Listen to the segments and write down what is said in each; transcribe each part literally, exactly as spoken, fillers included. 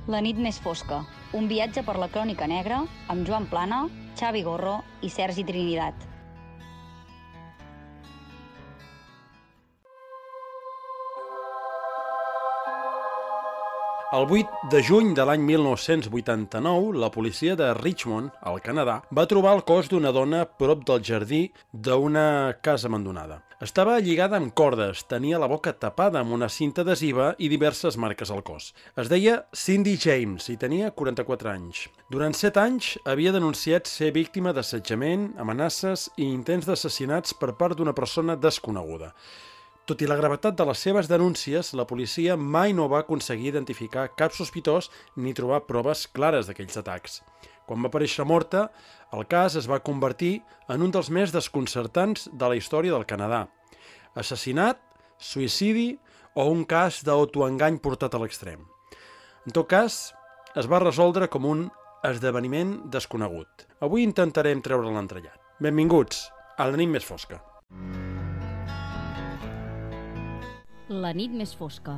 La nit més fosca, un viatge per la crònica negra amb Joan Plana, Xavi Gorro i Sergi Trinidad. El vuit de juny de l'any mil nou-cents vuitanta-nou, la policia de Richmond, al Canadà, va trobar el cos d'una dona prop del jardí d'una casa abandonada. Estava lligada amb cordes, tenia la boca tapada amb una cinta adhesiva i diverses marques al cos. Es deia Cindy James i tenia quaranta-quatre anys. Durant set anys havia denunciat ser víctima d'assetjament, amenaces i intents d'assassinats per part d'una persona desconeguda. Tot i la gravetat de les seves denúncies, la policia mai no va aconseguir identificar cap sospitós ni trobar proves clares d'aquells atacs. Quan va aparèixer morta, el cas es va convertir en un dels més desconcertants de la història del Canadà. Assassinat, suïcidi o un cas d'autoengany portat a l'extrem. En tot cas, es va resoldre com un esdeveniment desconegut. Avui intentarem treure l'entrellat. Benvinguts a la nit més fosca. La nit més fosca.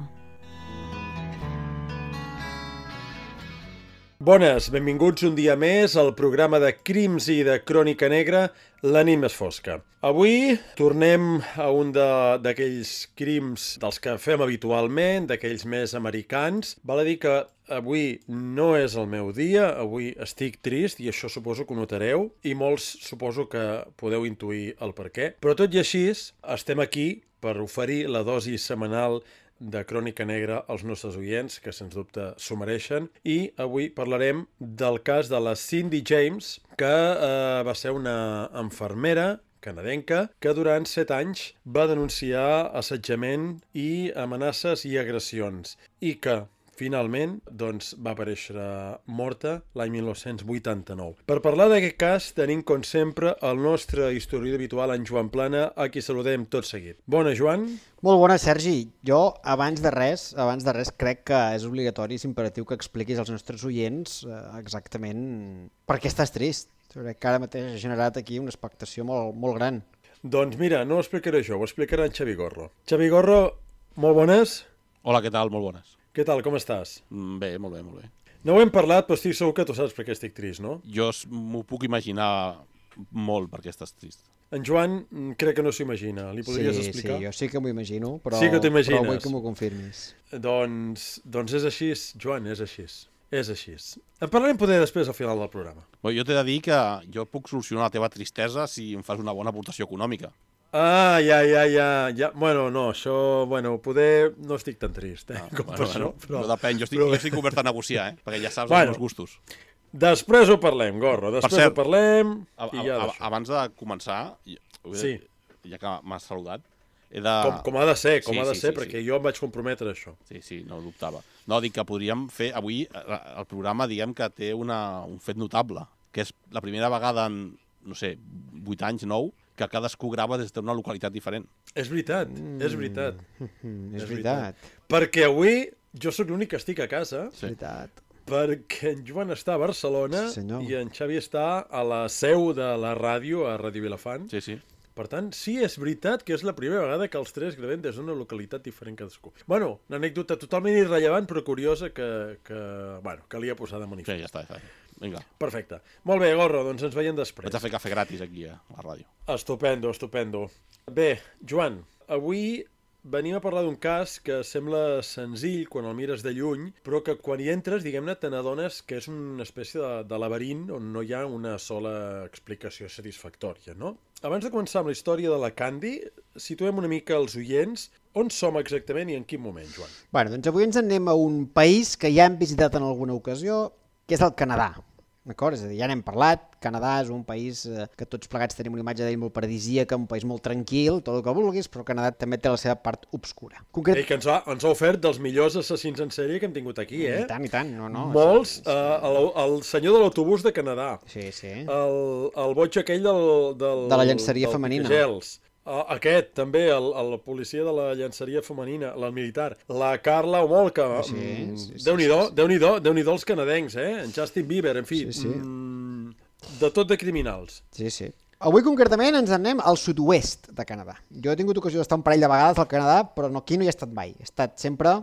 Bones, benvinguts un dia més al programa de crims i de crònica negra, La nit més fosca. Avui tornem a un d'aquells crims dels que fem habitualment, d'aquells més americans. Val a dir que avui no és el meu dia, avui estic trist i això suposo que ho notareu i molts suposo que podeu intuir el per què. Però tot i així, estem aquí per oferir la dosi setmanal de crònica negra als nostres oients, que sens dubte s'ho mereixen. I avui parlarem del cas de la Cindy James, que eh, va ser una infermera canadenca que durant set anys va denunciar assetjament i amenaces i agressions i que finalment doncs, va aparèixer morta l'any mil nou-cents vuitanta-nou. Per parlar d'aquest cas tenim, com sempre, el nostre historiador habitual, en Joan Plana, a qui saludem tot seguit. Bona, Joan. Molt bona, Sergi. Jo, abans de res, abans de res crec que és obligatori, és imperatiu que expliquis als nostres oients eh, exactament per què estàs trist. Crec que ara mateix ha generat aquí una expectació molt, molt gran. Doncs mira, no ho explicaré jo, ho explicarà en Xavi Gorro. Xavi Gorro, molt bones. Hola, què tal? Molt bones. Què tal, com estàs? Bé, molt bé, molt bé. No ho hem parlat, però estic segur que tu saps per què estic trist, no? Jo m'ho puc imaginar molt per què estàs trist. En Joan crec que no s'ho imagina. Li podries sí, explicar? Sí, jo sí que m'ho imagino, però, sí que però vull que m'ho confirmis. Doncs, doncs és així, Joan, és així. És així. En parlarem poder després al final del programa. Bé, jo t'he de dir que jo puc solucionar la teva tristesa si em fas una bona aportació econòmica. Ah, ja, ja, ja, ja. Bueno, no, això, bueno, poder no estic tan trist, eh, Ah, com bueno, per això. bueno, Però... no depèn, jo estic, però... jo estic obert a negociar, eh, perquè ja saps bueno, els meus gustos. Després ho parlem, Gorro, després cert, ho parlem a, i ja a, d'això. abans de començar, Sí. ja que m'has saludat, he de... Com, com ha de ser, com Sí, ha de sí, ser, sí, perquè sí. jo em vaig comprometre a això. Sí, sí, no ho dubtava. No, dic que podríem fer avui, el programa, diguem que té una, un fet notable, que és la primera vegada en, no sé, vuit anys, nou, que cadascú grava des d'una localitat diferent. És veritat, mm. és veritat. Mm, és, és veritat. veritat. Perquè avui jo sóc l'únic que estic a casa, És veritat. perquè en Joan està a Barcelona Sí, senyor. i en Xavi està a la seu de la ràdio, a Ràdio Vilafant. Sí, sí. Per tant, sí, és veritat que és la primera vegada que els tres gravem des d'una localitat diferent cadascú. Bueno, una anècdota totalment irrellevant però curiosa que, que bueno, calia posar de Sí, manifest. ja està, ja està. Vinga. Perfecte. Molt bé, Gorro, doncs ens veiem després. Vaig a fer cafè gratis aquí a la ràdio. Estupendo, estupendo. Bé, Joan, avui venim a parlar d'un cas que sembla senzill quan el mires de lluny, però que quan hi entres, diguem-ne, te n'adones que és una espècie de, de laberint on no hi ha una sola explicació satisfactòria, no? Abans de començar amb la història de la Candy, situem una mica els oients on som exactament i en quin moment, Joan. Bueno, doncs avui ens anem a un país que ja hem visitat en alguna ocasió, que és el Canadà. D'acord? És a dir, ja n'hem parlat, Canadà és un país eh, que tots plegats tenim una imatge d'ell molt paradisíaca, un país molt tranquil, tot el que vulguis, però Canadà també té la seva part obscura. Concret... Ei, que ens ha, ens ha ofert dels millors assassins en sèrie que hem tingut aquí, eh? I tant, i tant, no, no. Molts, Sí, sí. eh, el, el senyor de l'autobús de Canadà, Sí, sí. el, el boig aquell del... del De la llenceria del femenina. Picagels. Uh, aquest, també, el, el policia de la llenceria femenina, la militar. La Carla Homolka. Sí, mm, sí, sí, Déu-n'hi-do, sí, sí. Déu-n'hi-do, Déu-n'hi-do els canadencs, eh? En Justin Bieber, en fi. Sí, sí. Mm, de tot de criminals. Sí, sí. Avui concretament ens anem al sud-oest de Canadà. Jo he tingut ocasió d'estar un parell de vegades al Canadà, però no, aquí no hi he estat mai. He estat sempre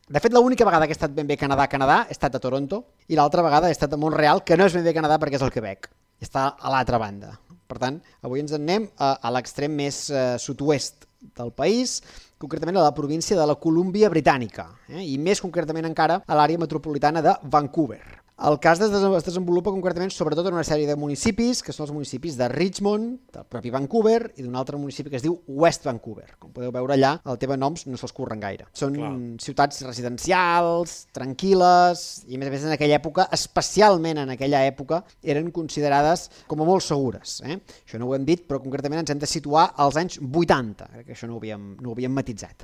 De fet, l'única vegada que he estat ben bé Canadà-Canadà he estat a Toronto i l'altra vegada he estat a Montreal, que no és ben bé Canadà perquè és el Quebec. I està a l'altra banda. Per tant, avui ens en anem a, a l'extrem més eh, sud-oest del país, concretament a la província de la Colúmbia Britànica, eh? I més concretament encara a l'àrea metropolitana de Vancouver. El cas es desenvolupa concretament sobretot en una sèrie de municipis, que són els municipis de Richmond, del propi Vancouver, i d'un altre municipi que es diu West Vancouver. Com podeu veure allà, el teva noms no se'ls curren gaire. Són Clar. ciutats residencials, tranquil·les, i a més a més en aquella època, especialment en aquella època, eren considerades com a molt segures. Eh? Això no ho hem dit, però concretament ens hem de situar als anys vuitanta, crec que això no ho havíem, no ho havíem matitzat.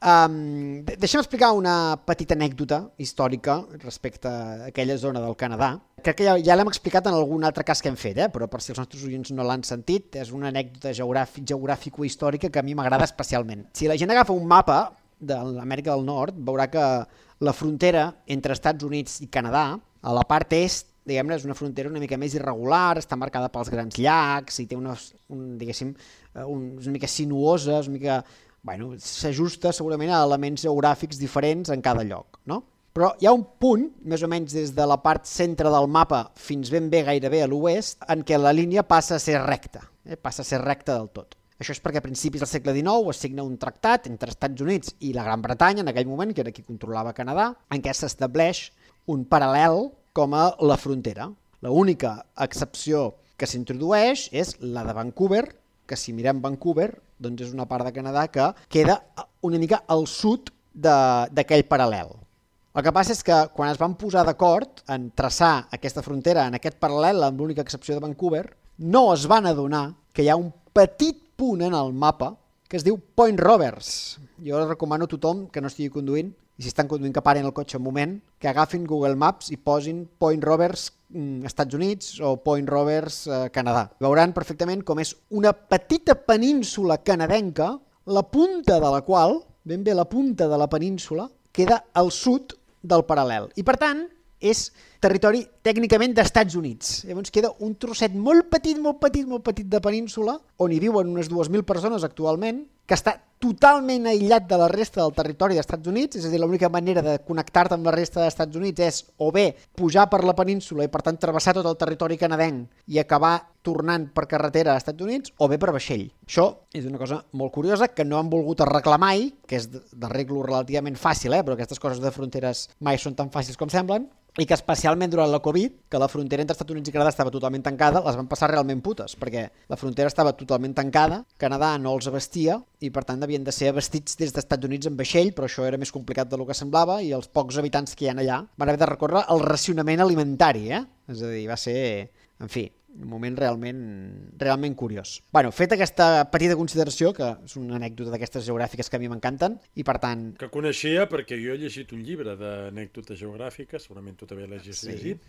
Um, deixa'm explicar una petita anècdota històrica respecte a aquella zona del Canadà. Crec que ja, ja l'hem explicat en algun altre cas que hem fet, eh? Però per si els nostres oients no l'han sentit, és una anècdota geogràfic, geogràfico-històrica que a mi m'agrada especialment. Si la gent agafa un mapa de l'Amèrica del Nord, veurà que la frontera entre Estats Units i Canadà, a la part est, diguem-ne, és una frontera una mica més irregular, està marcada pels grans llacs i té unes, un, diguéssim, un, una mica sinuosa, una mica... Bueno, s'ajusta segurament a elements geogràfics diferents en cada lloc, no? Però hi ha un punt, més o menys des de la part centre del mapa fins ben bé gairebé a l'oest, en què la línia passa a ser recta, eh? passa a ser recta del tot. Això és perquè a principis del segle dinou es signa un tractat entre Estats Units i la Gran Bretanya, en aquell moment, que era qui controlava Canadà, en què s'estableix un paral·lel com a la frontera. L'única excepció que s'introdueix és la de Vancouver, que si mirem Vancouver, doncs és una part de Canadà que queda una mica al sud d'aquell paral·lel. El que passa és que quan es van posar d'acord en traçar aquesta frontera en aquest paral·lel, amb l'única excepció de Vancouver, no es van adonar que hi ha un petit punt en el mapa que es diu Point Roberts. Jo recomano a tothom que no estigui conduint, i si estan conduint que paren el cotxe un moment, que agafin Google Maps i posin Point Roberts Estats Units o Point Roberts eh, Canadà. Veuran perfectament com és una petita península canadenca, la punta de la qual, ben bé la punta de la península, queda al sud del paral·lel. I per tant, és territori tècnicament d'Estats Units. Llavors queda un trosset molt petit, molt petit, molt petit de península, on hi viuen unes dues mil persones actualment, que està totalment aïllat de la resta del territori d'Estats Units, és a dir, l'única manera de connectar-te amb la resta d'Estats Units és o bé pujar per la península i per tant travessar tot el territori canadenc i acabar tornant per carretera a Estats Units, o bé per vaixell. Això és una cosa molt curiosa que no han volgut arreglar mai, que és d'arreglo relativament fàcil, eh? Però aquestes coses de fronteres mai són tan fàcils com semblen, i que especialment durant la Covid, que la frontera entre Estats Units i Canadà estava totalment tancada, les van passar realment putes, perquè la frontera estava totalment tancada, Canadà no els abastia i per tant havien de ser abastits des d'Estats Units en vaixell, però això era més complicat del que semblava i els pocs habitants que hi ha allà van haver de recórrer al racionament alimentari, eh? És a dir, va ser, en fi, un moment realment, realment curiós. Bueno, fet aquesta petita consideració, que és una anècdota d'aquestes geogràfiques que a mi m'encanten, i per tant... Que coneixia perquè jo he llegit un llibre d'anècdotes geogràfiques, segurament tu també l'has sí. llegit,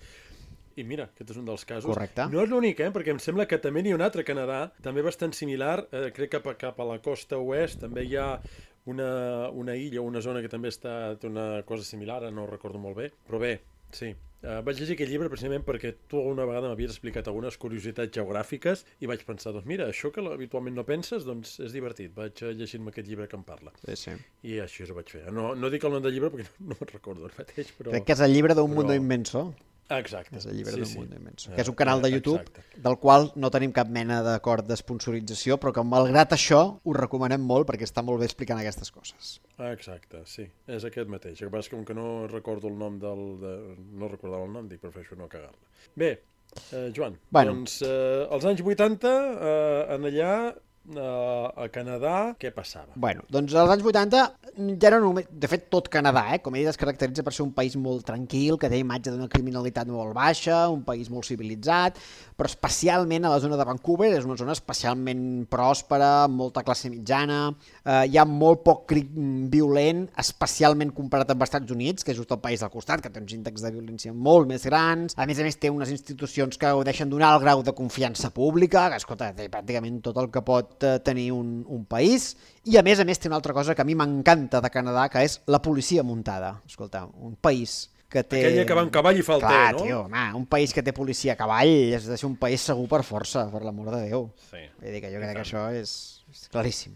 i mira, aquest és un dels casos. Correcte. No és l'únic, eh? Perquè em sembla que també n'hi ha un altre a Canadà, també bastant similar, eh, crec que cap a, cap a la costa oest també hi ha una, una illa o una zona que també està, té una cosa similar, no ho recordo molt bé, però bé, sí. Uh, vaig llegir aquest llibre precisament perquè tu una vegada m'havies explicat algunes curiositats geogràfiques i vaig pensar, doncs mira, això que habitualment no penses, doncs és divertit. Vaig llegir-me aquest llibre que em parla. Sí, sí. I així ho vaig fer. No, no dic el nom del llibre perquè no, no me'n recordo el mateix, però... Crec que és el llibre d'un però... mundo inmenso. Exacte. És el llibre sí, d'un sí. mundo inmenso. Que és un canal de YouTube Exacte. del qual no tenim cap mena d'acord d'esponsorització, però que malgrat això ho recomanem molt perquè està molt bé explicant aquestes coses. Exacte, sí. És aquest mateix. El que passa és que com que no recordo el nom del... De... no recordava el nom, dic, prefereixo no cagar-la. Bé, eh, Joan, bueno. doncs eh, als anys vuitanta, eh, en allà... a Canadà, què passava? Bueno, doncs als anys vuitanta ja no només, de fet tot Canadà, eh, com he dit, es caracteritza per ser un país molt tranquil, que té imatge d'una criminalitat molt baixa, un país molt civilitzat, però especialment a la zona de Vancouver, és una zona especialment pròspera, amb molta classe mitjana, eh, hi ha molt poc crim violent, especialment comparat amb els Estats Units, que és just el país del costat, que té uns índexs de violència molt més grans, a més a més té unes institucions que gaudeixen d'un alt grau de confiança pública, que escolta, té pràcticament tot el que pot tenir un, un país, i a més a més té una altra cosa que a mi m'encanta de Canadà, que és la policia muntada. Escolta, un país que té... Aquella que va en cavall i fa el Clar, té, no? Tio, home, un país que té policia a cavall és de ser un país segur per força, per l'amor de Déu. Sí. Vull dir que jo crec que això és, és claríssim.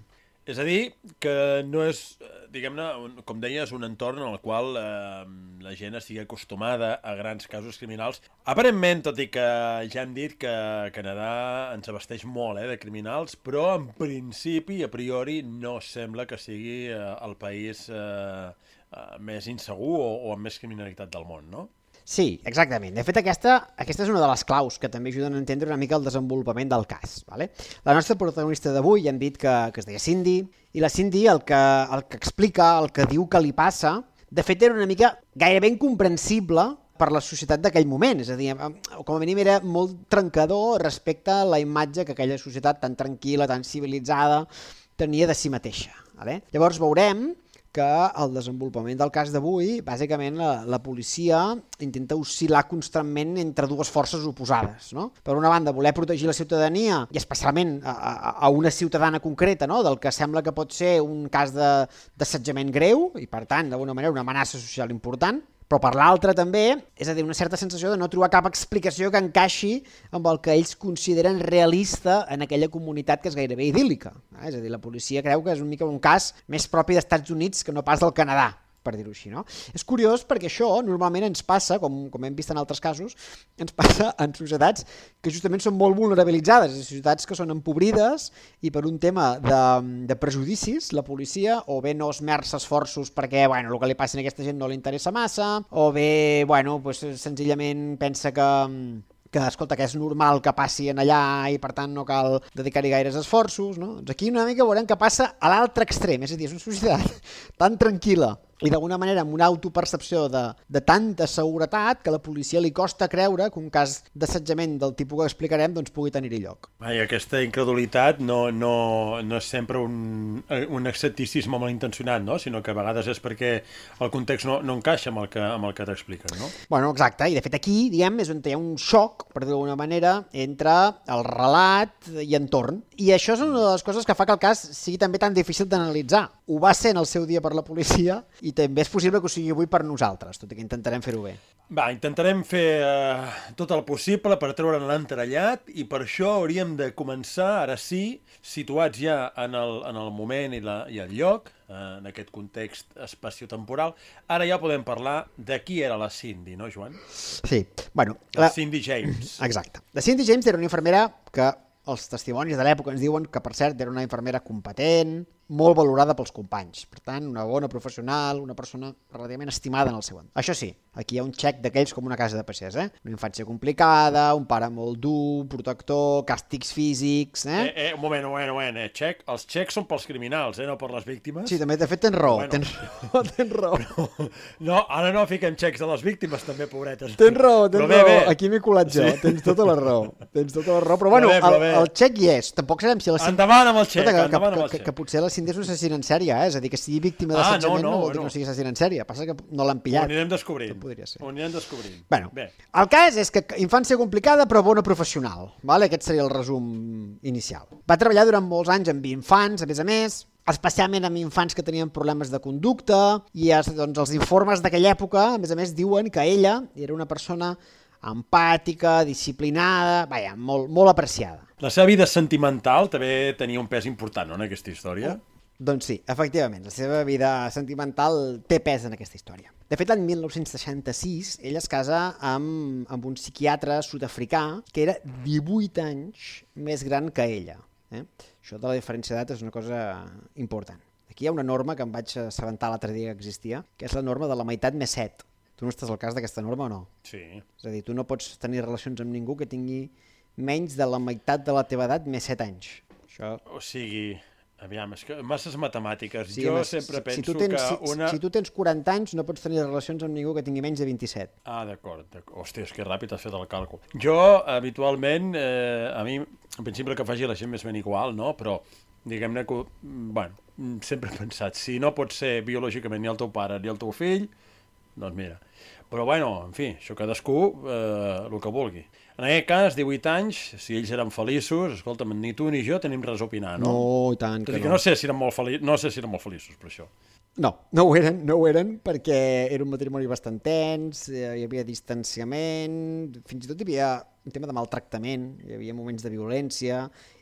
És a dir, que no és, diguem-ne, com deies, un entorn en el qual eh, la gent estigui acostumada a grans casos criminals. Aparentment, tot i que ja hem dit que Canadà ens abasteix molt eh, de criminals, però en principi, a priori, no sembla que sigui eh, el país eh, eh, més insegur o, o amb més criminalitat del món, no? Sí, exactament. De fet, aquesta, aquesta és una de les claus que també ajuden a entendre una mica el desenvolupament del cas. Vale? La nostra protagonista d'avui ja hem dit que, que es deia Cindy, i la Cindy el que, el que explica, el que diu que li passa, de fet era una mica gairebé incomprensible per la societat d'aquell moment, és a dir, com a mínim era molt trencador respecte a la imatge que aquella societat tan tranquil·la, tan civilitzada, tenia de si mateixa. Vale? Llavors veurem que el desenvolupament del cas d'avui, bàsicament la, la policia intenta oscil·lar constantment entre dues forces oposades. No? Per una banda, voler protegir la ciutadania, i especialment a, a, a una ciutadana concreta, no? Del que sembla que pot ser un cas d'assetjament greu, i per tant, d'alguna manera, una amenaça social important, però per l'altra també, és a dir, una certa sensació de no trobar cap explicació que encaixi amb el que ells consideren realista en aquella comunitat que és gairebé idíl·lica. És a dir, la policia creu que és una mica un cas més propi dels Estats Units que no pas del Canadà, per dir-ho així. No? És curiós perquè això normalment ens passa, com, com hem vist en altres casos, ens passa en societats que justament són molt vulnerabilitzades, societats que són empobrides i per un tema de, de prejudicis la policia o bé no esmerça esforços perquè bueno, el que li passa a aquesta gent no li interessa massa, o bé bueno, pues, senzillament pensa que... que, escolta, que és normal que passi en allà i per tant no cal dedicar-hi gaires esforços, no? Doncs aquí una mica veurem que passa a l'altre extrem, és a dir, és una societat tan tranquil·la i d'alguna manera amb una autopercepció de, de tanta seguretat que a la policia li costa creure que un cas d'assetjament del tipus que explicarem doncs pugui tenir-hi lloc. Ai, aquesta incredulitat no, no, no és sempre un, un escepticisme malintencionat, no? Sinó que a vegades és perquè el context no, no encaixa amb el que, amb el que t'expliquen, no? Bueno, exacte, i de fet aquí, diguem, és on hi ha un xoc, per dir-ho d'alguna manera, entre el relat i entorn. I això és una de les coses que fa que el cas sigui també tan difícil d'analitzar. Ho va ser en el seu dia per la policia i també és possible que ho sigui avui per nosaltres, tot i que intentarem fer-ho bé. Va, intentarem fer eh, tot el possible per treure'n l'entrellat i per això hauríem de començar, ara sí, situats ja en el, en el moment i, la, i el lloc, eh, en aquest context espaciotemporal. Ara ja podem parlar de qui era la Cindy, no, Joan? Sí, bueno... La, la Cindy James. Exacte. La Cindy James era una infermera que els testimonis de l'època ens diuen que, per cert, era una infermera competent, molt valorada pels companys. Per tant, una bona professional, una persona relativament estimada en el seu entorn. Això sí, aquí hi ha un xec d'aquells com una casa de passers, eh? Una infància complicada, un pare molt dur, protector, càstigs físics, eh? Eh, eh, un moment, un moment, un moment, eh? Check. Els xecs són pels criminals, eh? No per les víctimes. Sí, també, de fet, tens raó, bueno. tens raó, tens raó. No, no, ara no fiquem xecs a les víctimes, també, pobretes. Tens raó, tens bé, raó, bé. Aquí m'he colat jo, sí. Tens tota la raó, tens tota la raó, però bueno, però bé, però el, bé. el xec hi és, tampoc sabem si la Cindy... Endavant amb el xec, Escolta, que, endavant amb que, el que, xec. que potser la Cindy és un assassina en sèrie, eh? És a dir, que sigui víctima Ah, d'assetjament no, no, no, no vol dir que bueno. no sigui assassina en sèrie, passa que no l'han Ho pillat. anirem descobrint. Podria ser. Ho anirem descobrint. Bueno, Bé. el cas és que infància complicada però bona professional, vale? Aquest seria el resum inicial. Va treballar durant molts anys amb infants, a més a més, especialment amb infants que tenien problemes de conducta, i es, doncs, els informes d'aquella època, a més a més, diuen que ella era una persona empàtica, disciplinada, vaja, molt, molt apreciada. La seva vida sentimental també tenia un pes important, no?, en aquesta història. Doncs sí, efectivament, la seva vida sentimental té pes en aquesta història. De fet, l'any mil nou-cents seixanta-sis, ella es casa amb, amb un psiquiatre sud-africà que era divuit anys més gran que ella. Eh? Això de la diferència d'edat és una cosa important. Aquí hi ha una norma que em vaig assabentar l'altre dia que existia, que és la norma de la meitat més set. Tu no estàs al cas d'aquesta norma o no? Sí. És a dir, tu no pots tenir relacions amb ningú que tingui menys de la meitat de la teva edat més set anys. Això... O sigui, aviam, és que masses matemàtiques. Sí, jo home, sempre si, penso si tu tens, que si, una... Si tu tens quaranta anys no pots tenir relacions amb ningú que tingui menys de vint-i-set. Ah, d'acord. Hòstia, és que ràpid has fet el càlcul. Jo, habitualment, eh, a mi, en principi que faci la gent més ben igual, no? Però, diguem-ne que, bueno, sempre he pensat, si no pot ser biològicament ni el teu pare ni el teu fill, doncs mira. Però, bueno, en fi, això cadascú eh, el que vulgui. En aquest cas, divuit anys, si ells eren feliços, escolta'm, ni tu ni jo tenim res a opinar, no? No, i tant Tot que i que no. no sé si eren molt feliços, no sé si eren molt feliços per això. No, no ho eren, no ho eren, perquè era un matrimoni bastant tens, hi havia distanciament, fins i tot hi havia un tema de maltractament, hi havia moments de violència,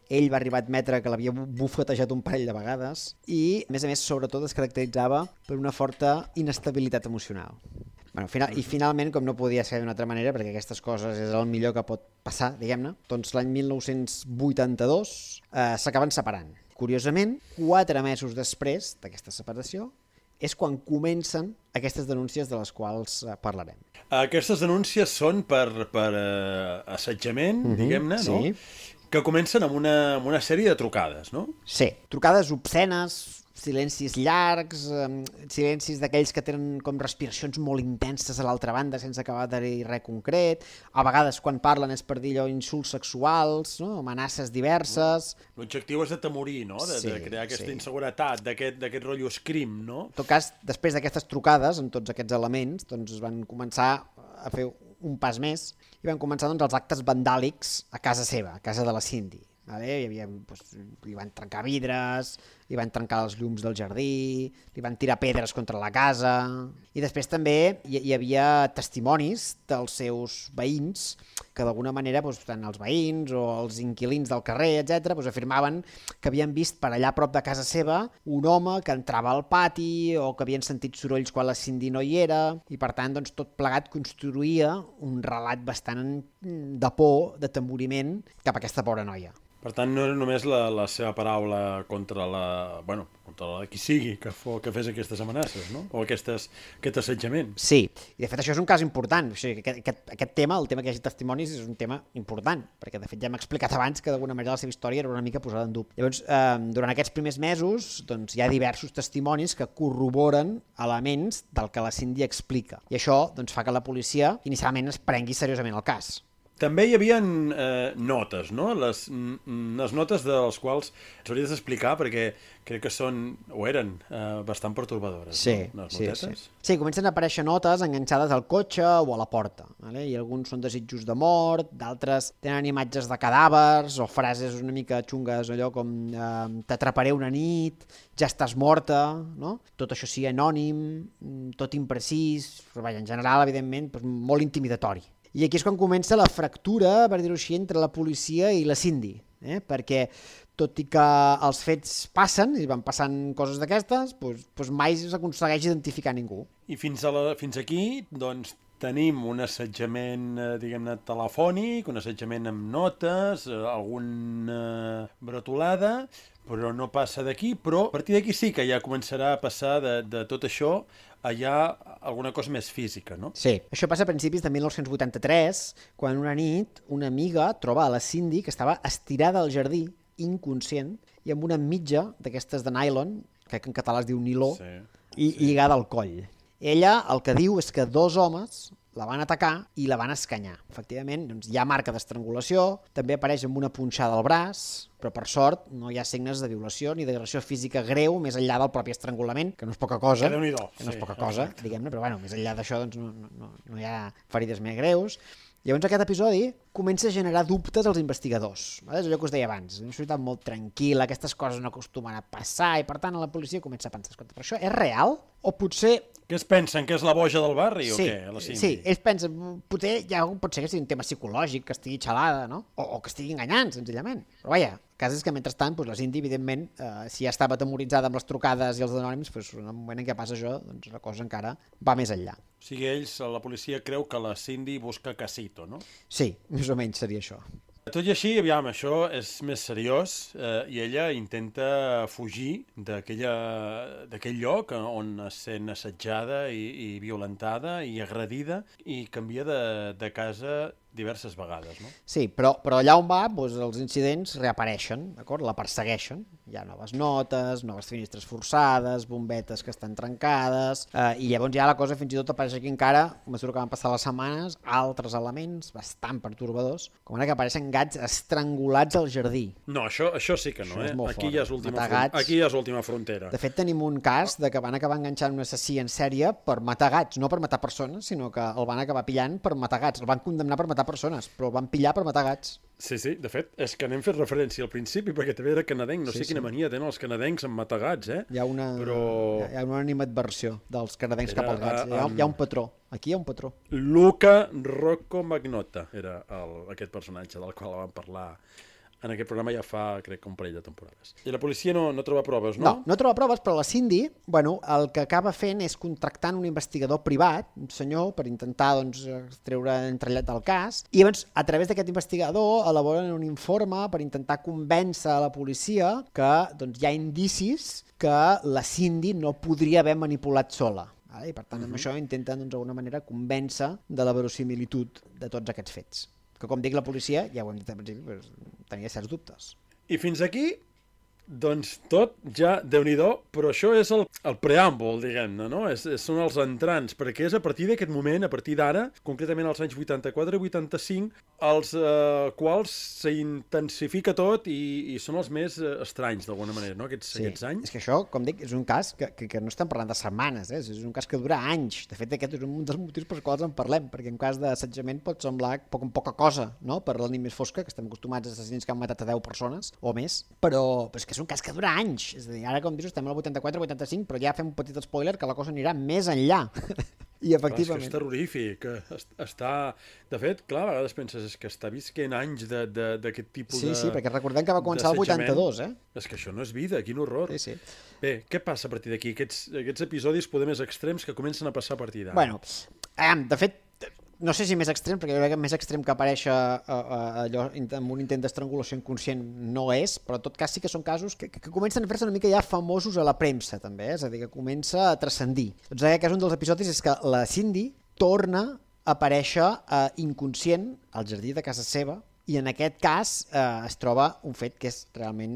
ell va arribar a admetre que l'havia bufetejat un parell de vegades i, a més a més, sobretot es caracteritzava per una forta inestabilitat emocional. Bueno, final, I finalment, com no podia ser d'una altra manera, perquè aquestes coses és el millor que pot passar, diguem-ne, doncs l'any mil nou-cents vuitanta-dos eh, s'acaben separant. Curiosament, quatre mesos després d'aquesta separació, és quan comencen aquestes denúncies de les quals eh, parlarem. Aquestes denúncies són per, per eh, assetjament, uh-huh, diguem-ne, no? Sí. Que comencen amb una, amb una sèrie de trucades, no? Sí, trucades obscenes, silencis llargs, eh, silencis d'aquells que tenen com respiracions molt intenses a l'altra banda sense acabar de dir res concret. A vegades quan parlen és per dir allò insults sexuals, no? Amenaces diverses. L'objectiu és atemorir, no? De, Sí, de crear aquesta sí. inseguretat, d'aquest d'aquest rotllo scream, no? En tot cas, després d'aquestes trucades, amb tots aquests elements, doncs es van començar a fer un pas més i van començar doncs, els actes vandàlics a casa seva, a casa de la Cindy. Vale? Hi havia, doncs, li van trencar vidres, li van trencar els llums del jardí, li van tirar pedres contra la casa, i després també hi, hi havia testimonis dels seus veïns que d'alguna manera, doncs, tant els veïns o els inquilins del carrer, etcètera, doncs, afirmaven que havien vist per allà a prop de casa seva un home que entrava al pati o que havien sentit sorolls quan la Cindy no hi era, i per tant doncs, tot plegat construïa un relat bastant de por, de temoriment cap a aquesta pobra noia. Per tant, no era només la, la seva paraula contra la... Bueno, contra la de qui sigui que, fo, que fes aquestes amenaces, no? O aquestes, aquest assetjament. Sí, i de fet això és un cas important. O sigui, aquest, aquest, aquest tema, el tema que hi hagi testimonis, és un tema important, perquè de fet ja hem explicat abans que d'alguna manera la seva història era una mica posada en dubte. Llavors, eh, durant aquests primers mesos, doncs, hi ha diversos testimonis que corroboren elements del que la Cindy explica. I això doncs, fa que la policia inicialment es prengui seriosament el cas. També hi havia eh, notes, no? Les, les notes de les quals ens hauries d'explicar perquè crec que són, o eren, eh, bastant pertorbadores. Sí, no? Les sí, notetes. sí. Sí, comencen a aparèixer notes enganxades al cotxe o a la porta. Vale? I alguns són desitjos de mort, d'altres tenen imatges de cadàvers o frases una mica xungues, allò com eh, t'atraparé una nit, ja estàs morta, no? Tot això sí anònim, tot imprecís, però vaja, en general, evidentment, doncs, molt intimidatori. I aquí és quan comença la fractura, per dir-ho així, entre la policia i la Cindy, eh? Perquè tot i que els fets passen, i van passant coses d'aquestes, doncs, doncs mai s'aconsegueix identificar ningú. I fins, a la, fins aquí, doncs, tenim un assetjament, eh, diguem-ne, telefònic, un assetjament amb notes, eh, alguna bretolada, però no passa d'aquí, però a partir d'aquí sí que ja començarà a passar de, de tot això a ja alguna cosa més física, no? Sí, això passa a principis de mil nou-cents vuitanta-tres, quan una nit una amiga troba a la Cindy que estava estirada al jardí, inconscient, i amb una mitja d'aquestes de nylon, crec que en català es diu niló, Sí, i sí. lligada al coll. Ella el que diu és que dos homes la van atacar i la van escanyar. Efectivament, doncs, hi ha marca d'estrangulació, també apareix amb una punxada al braç, però per sort no hi ha signes de violació ni d'agressió física greu més enllà del propi estrangulament, que no és poca cosa, Que Déu-n'hi-do, que no és sí, poca cosa, exacte. diguem-ne, però bueno, més enllà d'això doncs, no, no, no hi ha ferides més greus. Llavors aquest episodi comença a generar dubtes als investigadors. És allò que us deia abans, una societat molt tranquil·la, aquestes coses no acostumen a passar i per tant la policia comença a pensar, escolta, però això és real? O potser... Què es pensen, que és la boja del barri sí, o què? La Cindy? sí, ells pensen, potser hi ha, pot ser que sigui un tema psicològic, que estigui xalada, no? O, o que estigui enganyant, senzillament. Però vaja, el cas és que mentrestant doncs, la Cindy, evidentment, eh, si ja estava atemoritzada amb les trucades i els anònims, doncs, en el moment en què passa això, doncs, la cosa encara va més enllà. O sigui, ells, la policia creu que la Cindy busca casito, no? Sí, més o menys seria això. Tot i així, aviam, això és més seriós eh, i ella intenta fugir d'aquell lloc on es sent assetjada i, i violentada i agredida i canvia de, de casa diverses vegades, no? Sí, però, però allà on va, doncs, els incidents reapareixen, d'acord? La persegueixen. Hi ha noves notes, noves finestres forçades, bombetes que estan trencades, eh, i llavors ja la cosa fins i tot apareix aquí encara, a mesura que van passar les setmanes, altres elements bastant pertorbadors, com ara que apareixen gats estrangulats al jardí. No, això, això sí que no, Això és eh? molt Aquí fort. ja és l'última Matar fron- gats. aquí ja és l'última frontera. De fet, tenim un cas de que van acabar enganxant un assassí en sèrie per matar gats, no per matar persones, sinó que el van acabar pillant per matar gats. El van condemnar per matar persones, però el van pillar per matar gats. Sí, sí, de fet, és que n'hem fet referència al principi, perquè també era canadenc, no Sí, sé quina sí. mania tenen els canadencs amb matar gats, eh? Hi ha una, Però- hi ha una animadversió dels canadencs Era, cap als gats. eh, Hi ha, amb- hi ha un patró. Aquí hi ha un patró. Luca Rocco Magnotta era el, aquest personatge del qual vam parlar en aquest programa ja fa, crec, un parell de temporades. I la policia no, no troba proves, no? No, no troba proves, però la Cindy, bueno, el que acaba fent és contractant un investigador privat, un senyor, per intentar doncs, treure entrellat del cas, i llavors, a través d'aquest investigador, elaboren un informe per intentar convèncer a la policia que doncs, hi ha indicis que la Cindy no podria haver manipulat sola. I per tant, amb uh-huh. això intenten doncs, d'alguna manera convèncer de la verosimilitud de tots aquests fets. Que com dic, la policia, ja ho hem dit al principi, tenia certs dubtes. I fins aquí, doncs tot ja, Déu-n'hi-do, però això és el, el preàmbul, diguem-ne, no? És, és, són els entrants, perquè és a partir d'aquest moment, a partir d'ara, concretament als anys vuitanta-quatre i vuitanta-cinc, els eh, quals s'intensifica tot i, i són els més eh, estranys, d'alguna manera, no? Aquests, sí, aquests anys. És que això, com dic, és un cas que, que, que no estem parlant de setmanes, eh? És un cas que dura anys. De fet, aquest és un dels motius pels quals en parlem, perquè en cas d'assetjament pot semblar poc, poca cosa, no? Per la nit més fosca, que estem acostumats a assassinats que han matat a deu persones o més, però, però és que és un cas que dura anys. És a dir, ara, com dius, estem al vuitanta-quatre vuitanta-cinc, però ja fem un petit spoiler que la cosa anirà més enllà. I efectivament... Clar, és que és terrorífic. Està... De fet, clar, a vegades penses és que està visquent anys d'aquest tipus sí, de... Sí, sí, perquè recordem que va començar el vuitanta-dos, eh? És que això no és vida, quin horror. Sí, sí. Bé, què passa a partir d'aquí? Aquests, aquests episodis poder més extrems que comencen a passar a partir d'ara. Bueno, eh, de fet, no sé si més extrem, perquè jo crec que més extrem que aparèixer uh, uh, allò amb un intent d'estrangulació inconscient no és, però en tot cas sí que són casos que, que comencen a fer-se una mica ja famosos a la premsa, també, eh? És a dir, que comença a transcendir. Doncs aquest és un dels episodis és que la Cindy torna a aparèixer uh, inconscient al jardí de casa seva, i en aquest cas uh, es troba un fet que és realment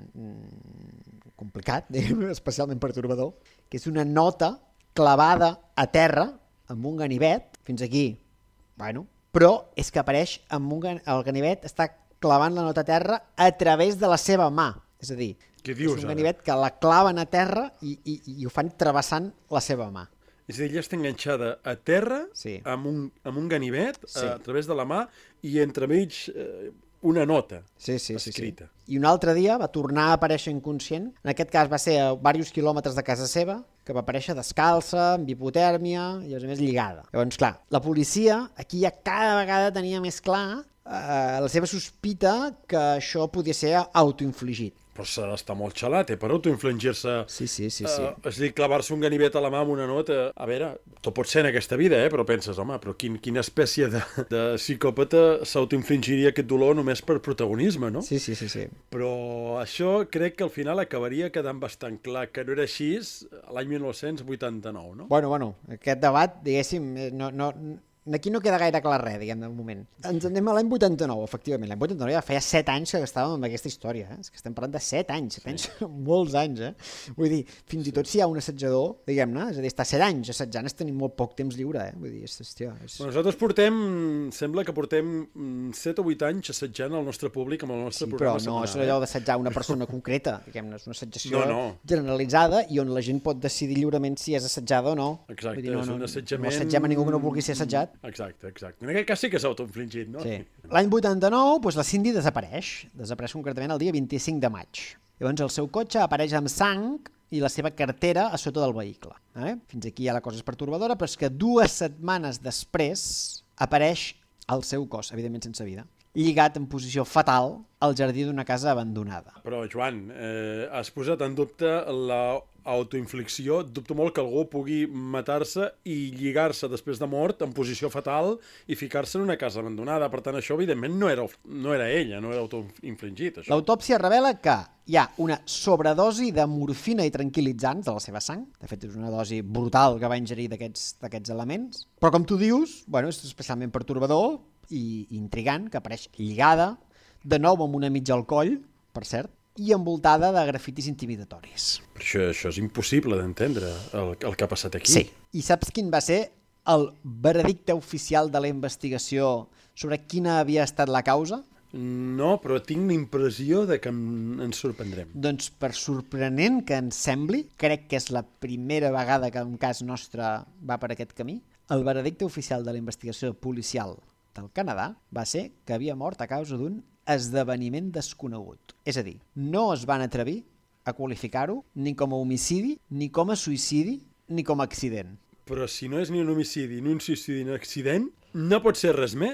mm, complicat, especialment pertorbador, que és una nota clavada a terra amb un ganivet, fins aquí. Bueno, però és que apareix amb un gan... el ganivet està clavant la nota a terra a través de la seva mà. És a dir, què dius, és un ara? ganivet que la claven a terra i, i, i ho fan travessant la seva mà. És a dir, ella està enganxada a terra sí. amb, un, amb un ganivet sí. a, a través de la mà i entremig eh, una nota sí, sí, escrita. Sí, sí. I un altre dia va tornar a aparèixer inconscient. En aquest cas va ser a diversos quilòmetres de casa seva, que va aparèixer descalça, amb hipotèrmia i a més lligada. Llavors, clar, la policia aquí ja cada vegada tenia més clar eh, la seva sospita que això podia ser autoinfligit. Però s'ha d'estar molt xalat, eh, per autoinfligir-se. Sí, sí, sí. sí. Uh, és a dir, clavar-se un ganivet a la mà amb una nota. A veure, tot pot ser en aquesta vida, eh, però penses, home, però quin, quina espècie de, de psicòpata s'autoinfligiria aquest dolor només per protagonisme, no? Sí, sí, sí, sí. Però això crec que al final acabaria quedant bastant clar que no era així l'any mil nou-cents vuitanta-nou, no? Bueno, bueno, aquest debat, diguéssim, no... no... Aquí no queda gaire clar res, diguem, del moment. Ens anem a l'any vuitanta-nou, efectivament. L'any vuitanta-nou ja feia set anys que estàvem amb aquesta història. Eh? És que estem parlant de set anys, sí. Penso molts anys. Eh? Vull dir, fins sí. i tot si hi ha un assetjador, diguem-ne, és a dir, està set anys assetjant, és tenir molt poc temps lliure. Eh? Vull dir, és, hòstia, és... Bueno, nosaltres portem, sembla que portem set o vuit anys assetjant el nostre públic amb el nostre sí, programa però no setmanal, és allò d'assetjar una persona concreta, diguem-ne, és una assetjació no, no. generalitzada i on la gent pot decidir lliurement si és assetjada o no. Exacte, Vull dir, no, és no, un assetjament... No assetgem a ningú que no vulgui ser assetjat. Exacte, exacte. En aquest cas sí que s'ha autoinfligit, no? Sí. L'any vuitanta-nou, doncs, la Cindy desapareix. Desapareix concretament el dia vint-i-cinc de maig. Llavors el seu cotxe apareix amb sang i la seva cartera a sota del vehicle. Eh? Fins aquí ja la cosa és pertorbadora, però és que dues setmanes després apareix el seu cos, evidentment sense vida, lligat en posició fatal al jardí d'una casa abandonada. Però, Joan, eh, has posat en dubte la autoinflicció. Dubto molt que algú pugui matar-se i lligar-se després de mort en posició fatal i ficar-se en una casa abandonada. Per tant, això, evidentment, no era, no era ella, no era autoinfligit. Això. L'autòpsia revela que hi ha una sobredosi de morfina i tranquil·litzants de la seva sang. De fet, és una dosi brutal que va ingerir d'aquests d'aquests elements. Però, com tu dius, bueno, és especialment pertorbador i intrigant, que apareix lligada, de nou amb una mitja al coll, per cert, i envoltada de grafitis intimidatoris. Però això, això és impossible d'entendre, el, el que ha passat aquí. Sí. I saps quin va ser el veredicte oficial de la investigació sobre quina havia estat la causa? No, però tinc la impressió de que ens sorprendrem. Doncs per sorprenent que ens sembli, crec que és la primera vegada que un cas nostre va per aquest camí, el veredicte oficial de la investigació policial del Canadà va ser que havia mort a causa d'un esdeveniment desconegut. És a dir, no es van atrevir a qualificar-ho ni com a homicidi, ni com a suïcidi, ni com a accident. Però si no és ni un homicidi, ni un suïcidi, ni un accident, no pot ser res més.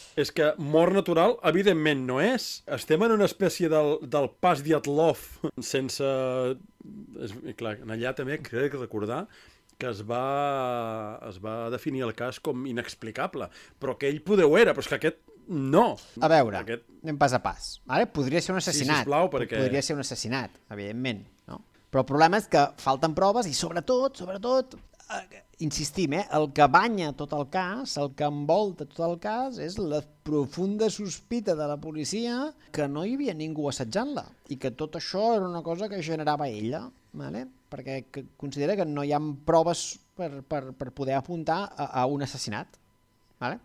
és que mort natural, evidentment, no és. Estem en una espècie del, del pas Dyatlov, sense... És, clar, allà també crec recordar que es va, es va definir el cas com inexplicable, però que ell poder ho era, però és que aquest no. A veure, aquest... anem pas a pas. Ara podria ser un assassinat. Sí, sisplau, perquè... Podria ser un assassinat, evidentment. No? Però el problema és que falten proves i sobretot, sobretot, eh, insistim, eh, el que banya tot el cas, el que envolta tot el cas, és la profunda sospita de la policia que no hi havia ningú assetjant-la i que tot això era una cosa que generava ella, vale? Perquè considera que no hi ha proves per, per, per poder apuntar a, a un assassinat. Vale?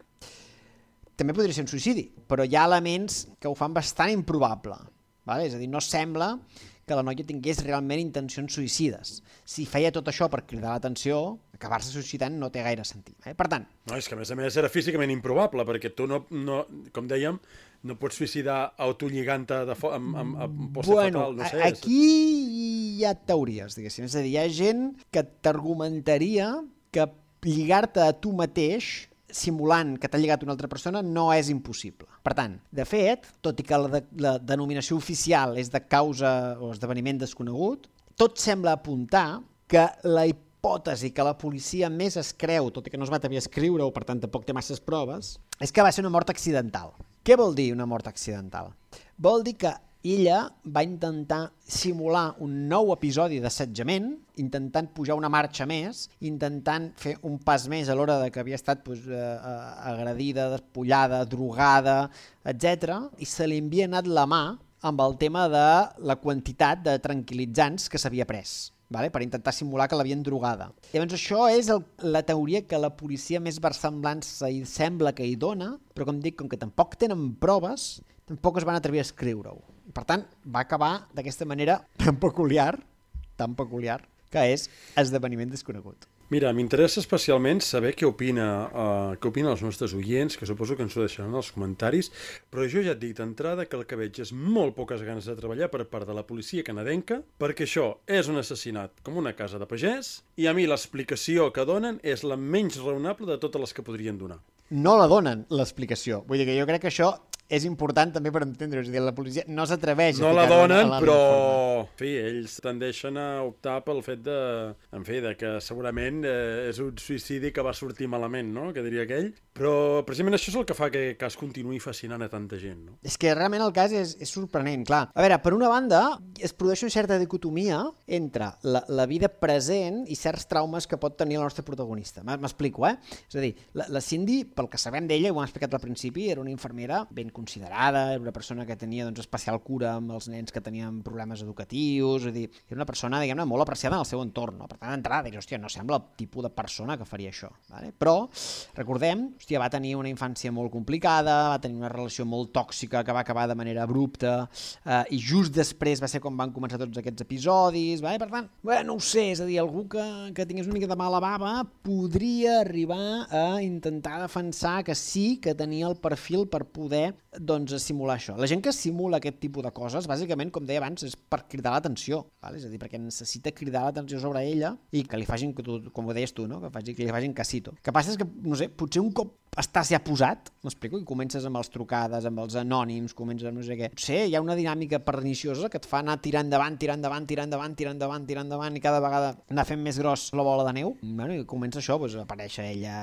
També podria ser un suïcidi, però hi ha elements que ho fan bastant improbable. Vale? És a dir, no sembla que la noia tingués realment intencions suïcides. Si feia tot això per cridar l'atenció, acabar-se suïcidant no té gaire sentit. Eh? Per tant... No, és que a més a més era físicament improbable, perquè tu no, no com dèiem, no pots suïcidar autolligant-te de fo amb, amb, amb posta bueno, fatal, no sé. Aquí hi ha teories, diguéssim. És a dir, hi ha gent que t'argumentaria que lligar-te a tu mateix simulant que t'ha lligat una altra persona no és impossible. Per tant, de fet, tot i que la, de, la denominació oficial és de causa o esdeveniment desconegut, tot sembla apuntar que la hipòtesi que la policia més es creu, tot i que no es va atrevir a escriure-ho, per tant tampoc té masses proves, és que va ser una mort accidental. Què vol dir una mort accidental? Vol dir que ella va intentar simular un nou episodi d'assetjament, intentant pujar una marxa més, intentant fer un pas més a l'hora de que havia estat pues, eh, agredida, despullada, drogada, etcètera, i se li havia anat la mà amb el tema de la quantitat de tranquil·litzants que s'havia pres, vale? Per intentar simular que l'havien drogada. Llavors això és el, la teoria que la policia més versemblança hi sembla que hi dona, però com dic, com que tampoc tenen proves, tampoc es van atrevir a escriure-ho. Per tant, va acabar d'aquesta manera tan peculiar, tan peculiar, que és esdeveniment desconegut. Mira, m'interessa especialment saber què opina, uh, què opinen els nostres oients, que suposo que ens ho deixaran als comentaris, però jo ja et dic d'entrada que el que veig és molt poques ganes de treballar per part de la policia canadenca, perquè això és un assassinat com una casa de pagès, i a mi l'explicació que donen és la menys raonable de totes les que podrien donar. No la donen, l'explicació. Vull dir que jo crec que això és important també per entendre-ho, és a dir, la policia no s'atreveix a no la donen, a però en fi, ells tendeixen a optar pel fet de, en fi, de que segurament eh, és un suïcidi que va sortir malament, no?, que diria aquell, però precisament això és el que fa que el cas continuï fascinant a tanta gent, no? És que realment el cas és, és sorprenent, clar. A veure, per una banda, es produeix una certa dicotomia entre la, la vida present i certs traumes que pot tenir la nostra protagonista. M'explico, eh? És a dir, la, la Cindy, pel que sabem d'ella, ho hem explicat al principi, era una infermera ben considerada, era una persona que tenia doncs, especial cura amb els nens que tenien problemes educatius, és a dir, era una persona, diguem-ne, molt apreciada en el seu entorn, no? Per tant, d'entrada, dius, hòstia, no sembla el tipus de persona que faria això, vale? Però, recordem, hòstia, va tenir una infància molt complicada, va tenir una relació molt tòxica que va acabar de manera abrupta, eh, i just després va ser quan van començar tots aquests episodis, vale? Per tant, bé, no ho sé, és a dir, algú que, que tingués una mica de mala bava podria arribar a intentar defensar que sí que tenia el perfil per poder doncs simular això. La gent que simula aquest tipus de coses, bàsicament, com deia abans, és per cridar l'atenció, vale? És a dir, perquè necessita cridar l'atenció sobre ella i que li facin, com ho deies tu, no? que, faci, que li facin casito. El que passa és que, no sé, potser un cop estàs ja posat, m'explico, i comences amb els trucades, amb els anònims, comences amb no sé què. Potser hi ha una dinàmica perniciosa que et fa anar tirant endavant, tirant endavant, tirant endavant, tirant endavant, tirant endavant, i cada vegada anar fent més gros la bola de neu. Bueno, i comença això, doncs, a aparèixer ella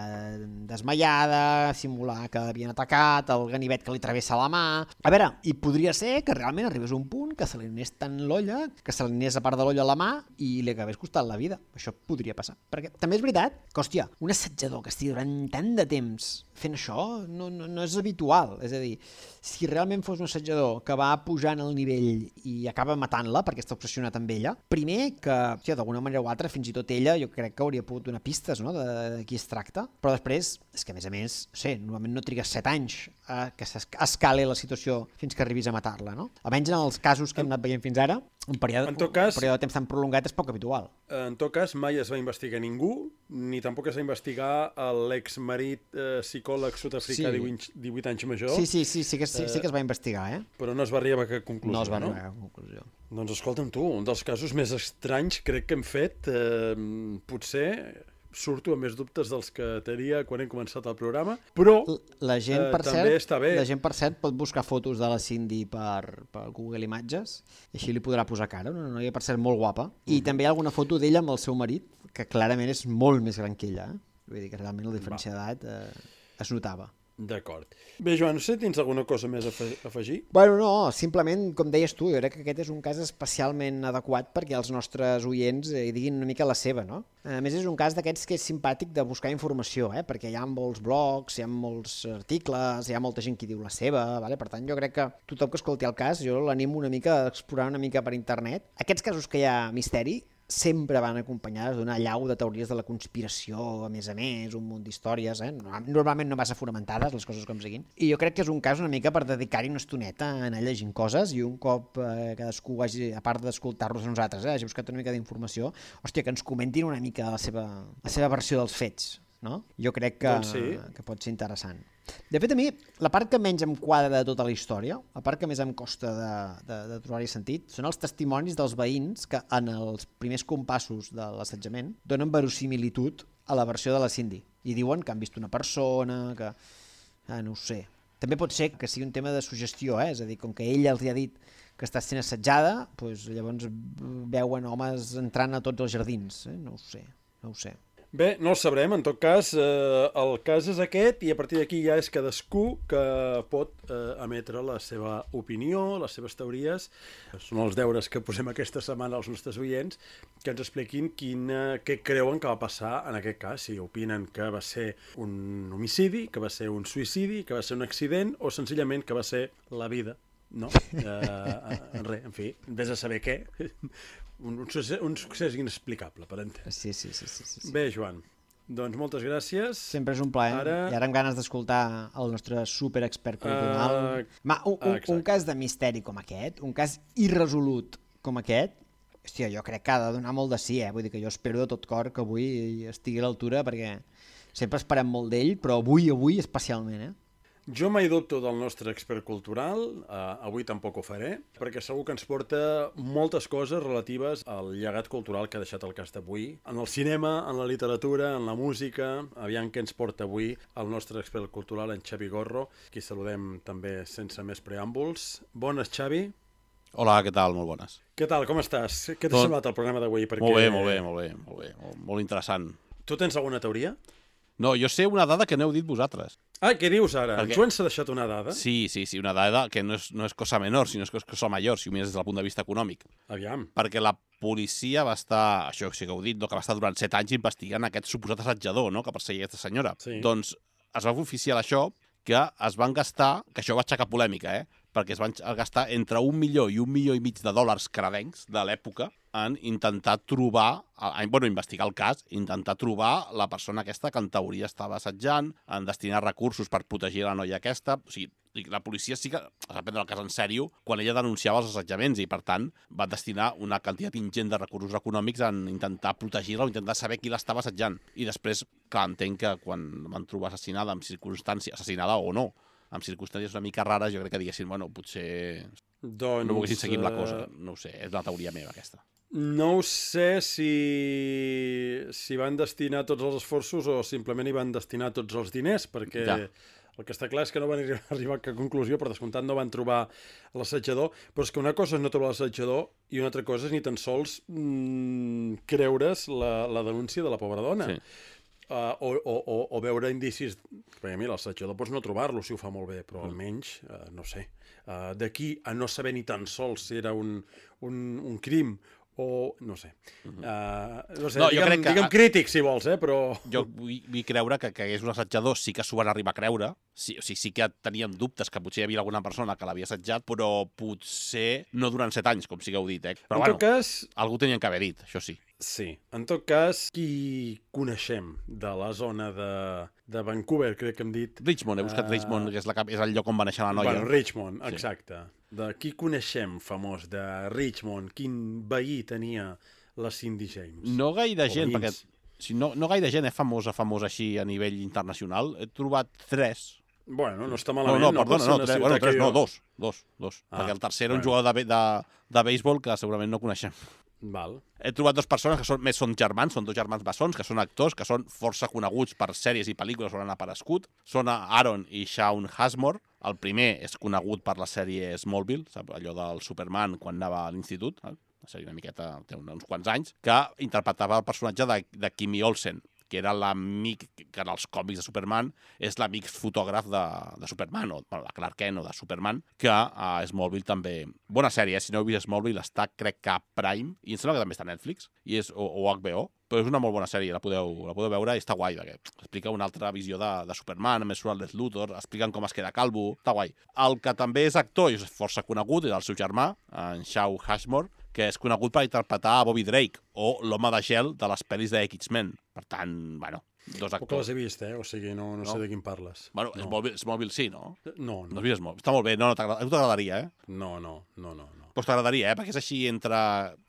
desmaiada, simular que havien atacat, el ganivet que li travessa la mà. A veure, i podria ser que realment arribés a un punt que se li anés tant l'olla, que se li anés a part de l'olla a la mà i li acabés costant la vida. Això podria passar. Perquè també és veritat que, hòstia, un assetjador que estigui durant tant de temps fent això no, no, no és habitual. És a dir, si realment fos un assetjador que va pujant el nivell i acaba matant-la perquè està obsessionat amb ella, primer que, hòstia, d'alguna manera o altra, fins i tot ella, jo crec que hauria pogut donar pistes, no?, de, de qui es tracta. Però després, és que a més a més, no sé, normalment no trigues set anys a que s'escali la situació fins que arribis a matar-la, no? Almenys en els casos que hem anat veient fins ara, un període, en tot cas, un període de temps tan prolongat és poc habitual. En tot cas, mai es va investigar ningú, ni tampoc es va investigar l'exmarit eh, psicòleg sud-africà sí. divuit anys major. Sí, sí, sí, sí que, sí, sí que es va investigar, eh? Però no es va arribar a cap conclusió, no? es va no? arribar a cap conclusió. Doncs escolta'm tu, un dels casos més estranys crec que hem fet, eh, potser, surto amb més dubtes dels que tenia quan hem començat el programa, però la gent, per eh, també cert, està bé. La gent, per cert, pot buscar fotos de la Cindy per, per Google Imatges i així li podrà posar cara, una noia, per cert, molt guapa. I mm. també hi ha alguna foto d'ella amb el seu marit, que clarament és molt més gran que ella. Eh? Vull dir que realment la diferència d'edat eh, es notava. D'acord. Bé, Joan, no sé, tens alguna cosa més a afegir? Bueno, no, simplement, com deies tu, jo crec que aquest és un cas especialment adequat perquè els nostres oients hi eh, diguin una mica la seva, no? A més, és un cas d'aquests que és simpàtic de buscar informació, eh? Perquè hi ha molts blogs, hi ha molts articles, hi ha molta gent que diu la seva, vale? Per tant, jo crec que tothom que escolti el cas, jo l'animo una mica a explorar una mica per internet. Aquests casos que hi ha misteri sempre van acompanyades d'una allau de teories de la conspiració, a més a més, un munt d'històries, eh? Normalment no massa fonamentades, les coses com siguin. I jo crec que és un cas una mica per dedicar-hi una estoneta a anar llegint coses i un cop eh, cadascú hagi, a part d'escoltar-nos a nosaltres, eh, hagi buscat una mica d'informació, hòstia, que ens comentin una mica la seva, la seva versió dels fets, no? Jo crec que, doncs sí. que pot ser interessant. De fet, a mi, la part que menys em quadra de tota la història, la part que més em costa de, de, de trobar-hi sentit, són els testimonis dels veïns que en els primers compassos de l'assetjament donen verosimilitud a la versió de la Cindy. I diuen que han vist una persona, que... Ah, no ho sé. També pot ser que sigui un tema de suggestió, eh? És a dir, com que ella els ha dit que està sent assetjada, doncs llavors veuen homes entrant a tots els jardins. Eh? No ho sé, no ho sé. Bé, no ho sabrem, en tot cas, eh, el cas és aquest i a partir d'aquí ja és cadascú que pot eh, emetre la seva opinió, les seves teories. Són els deures que posem aquesta setmana als nostres oients, que ens expliquin quina, què creuen que va passar en aquest cas, si opinen que va ser un homicidi, que va ser un suïcidi, que va ser un accident o senzillament que va ser la vida. No? Eh, res, en fi, vés a saber què. Un, un, succés, un succés inexplicable, per entendre. Sí, sí, sí, sí, sí. Bé, Joan, doncs moltes gràcies. Sempre és un plaer. Ara... I ara amb ganes d'escoltar el nostre superexpert cultural. Uh... Ma, un, un, uh, un cas de misteri com aquest, un cas irresolut com aquest, hòstia, jo crec que ha de donar molt de sí, eh? Vull dir que jo espero de tot cor que avui estigui a l'altura, perquè sempre esperem molt d'ell, però avui, avui especialment, eh? Jo mai dubto del nostre expert cultural, uh, avui tampoc ho faré, perquè segur que ens porta moltes coses relatives al llegat cultural que ha deixat el cas d'avui. En el cinema, en la literatura, en la música, aviam què ens porta avui el nostre expert cultural, en Xavi Gorro, qui saludem també sense més preàmbuls. Bones, Xavi. Hola, què tal? Molt bones. Què tal, com estàs? Què t'ha Tot... semblat el programa d'avui? Perquè... Molt bé, molt bé, molt bé, molt bé, molt, molt interessant. Tu tens alguna teoria? No, jo sé una dada que no heu dit vosaltres. Ah, què dius ara? Perquè... El Joan s'ha deixat una dada? Sí, sí, sí, una dada que no és, no és cosa menor, sinó és cosa major, si ho mires des del punt de vista econòmic. Aviam. Perquè la policia va estar, això sí que heu dit, no, que va estar durant set anys investigant aquest suposat assetjador, no?, que perseguia aquesta senyora. Sí. Doncs es va oficiar això que es van gastar, que això va aixecar polèmica, eh?, perquè es van gastar entre un milió i un milió i mig de dòlars canadencs de l'època en intentar trobar, en, bueno, investigar el cas, intentar trobar la persona aquesta que en teoria estava assetjant, en destinar recursos per protegir la noia aquesta. O sigui, la policia sí que es va prendre el cas en sèrio quan ella denunciava els assetjaments i, per tant, va destinar una quantitat ingent de recursos econòmics en intentar protegir-la o intentar saber qui l'estava assetjant. I després, clar, entenc que quan van trobar assassinada amb circumstàncies, assassinada o no, amb circumstàncies una mica rares, jo crec que diguessin, bueno, potser doncs, no volguessin seguir la cosa. No ho sé, és la teoria meva, aquesta. No ho sé si, si van destinar tots els esforços o simplement hi van destinar tots els diners, perquè ja. El que està clar és que no van arribar a cap conclusió, per descomptat no van trobar l'assetjador, però és que una cosa és no trobar l'assetjador i una altra cosa és ni tan sols mmm, creure's la, la denúncia de la pobra dona. Sí. Uh, o, o, o, o veure indicis, perquè mira, l'assetjador pots no trobar-lo si ho fa molt bé, però almenys, uh, no sé, uh, d'aquí a no saber ni tan sols si era un, un, un crim o, no sé, uh, no sé, no, digue'm, que, digue'm crític si vols, eh, però... Jo vull, vull creure que, que és un assetjador, sí que s'ho van arribar a creure, sí, o sigui, sí que teníem dubtes que potser hi havia alguna persona que l'havia assetjat, però potser no durant set anys, com sigueu dit, eh? Però en bueno, tot cas... algú tenien que haver dit, això sí. Sí, en tot cas, qui coneixem de la zona de, de Vancouver, crec que hem dit... Richmond, he buscat uh... Richmond, que és, la, és el lloc on va néixer la noia. Bueno, Richmond, exacte. Sí. De qui coneixem famós de Richmond? Quin veí tenia la Cindy James? No gaire gent, perquè si no, no gaire gent és famosa, famosa així a nivell internacional. He trobat tres. Bueno, no està malament. No, no, perdona, no, tres, bueno, tres, jo... no, dos, dos, dos. Ah, perquè el tercer era un jugador de, de, de béisbol que segurament no coneixem. Val. He trobat dues persones que són, més són germans, són dos germans bessons, que són actors, que són força coneguts per sèries i pel·lícules on han aparegut. Són Aaron i Shaun Hashmore. El primer és conegut per la sèrie Smallville, sap? Allò del Superman quan anava a l'institut, eh? Una sèrie una miqueta, té uns quants anys, que interpretava el personatge de, de Kimmy Olsen, que era l'amic, que en els còmics de Superman és l'amic fotògraf de, de Superman, o bueno, de Clark Kent o de Superman, que a Smallville també... Bona sèrie, eh? Si no heu vist Smallville, està, crec que a Prime, i em sembla que també està a Netflix, i és, o, o H B O, però és una molt bona sèrie, la podeu, la podeu veure i està guai, perquè explica una altra visió de, de Superman, a més surt el Lex Luthor, expliquen com es queda calvo, està guai. El que també és actor i és força conegut és el seu germà, en Shaun Hashmore, que és conegut per interpretar a Bobby Drake, o l'home de gel de les pel·lis de X-Men. Per tant, bueno, dos actors. Poc les he vist, eh? O sigui, no, no, no. sé de quin parles. Bueno, no. Smallville, Smallville sí, no? No, no. No has vist Smallville? Està molt bé, no, no t'agradaria, eh? No, no, no, no. no. Però t'agradaria, eh? Perquè és així entre...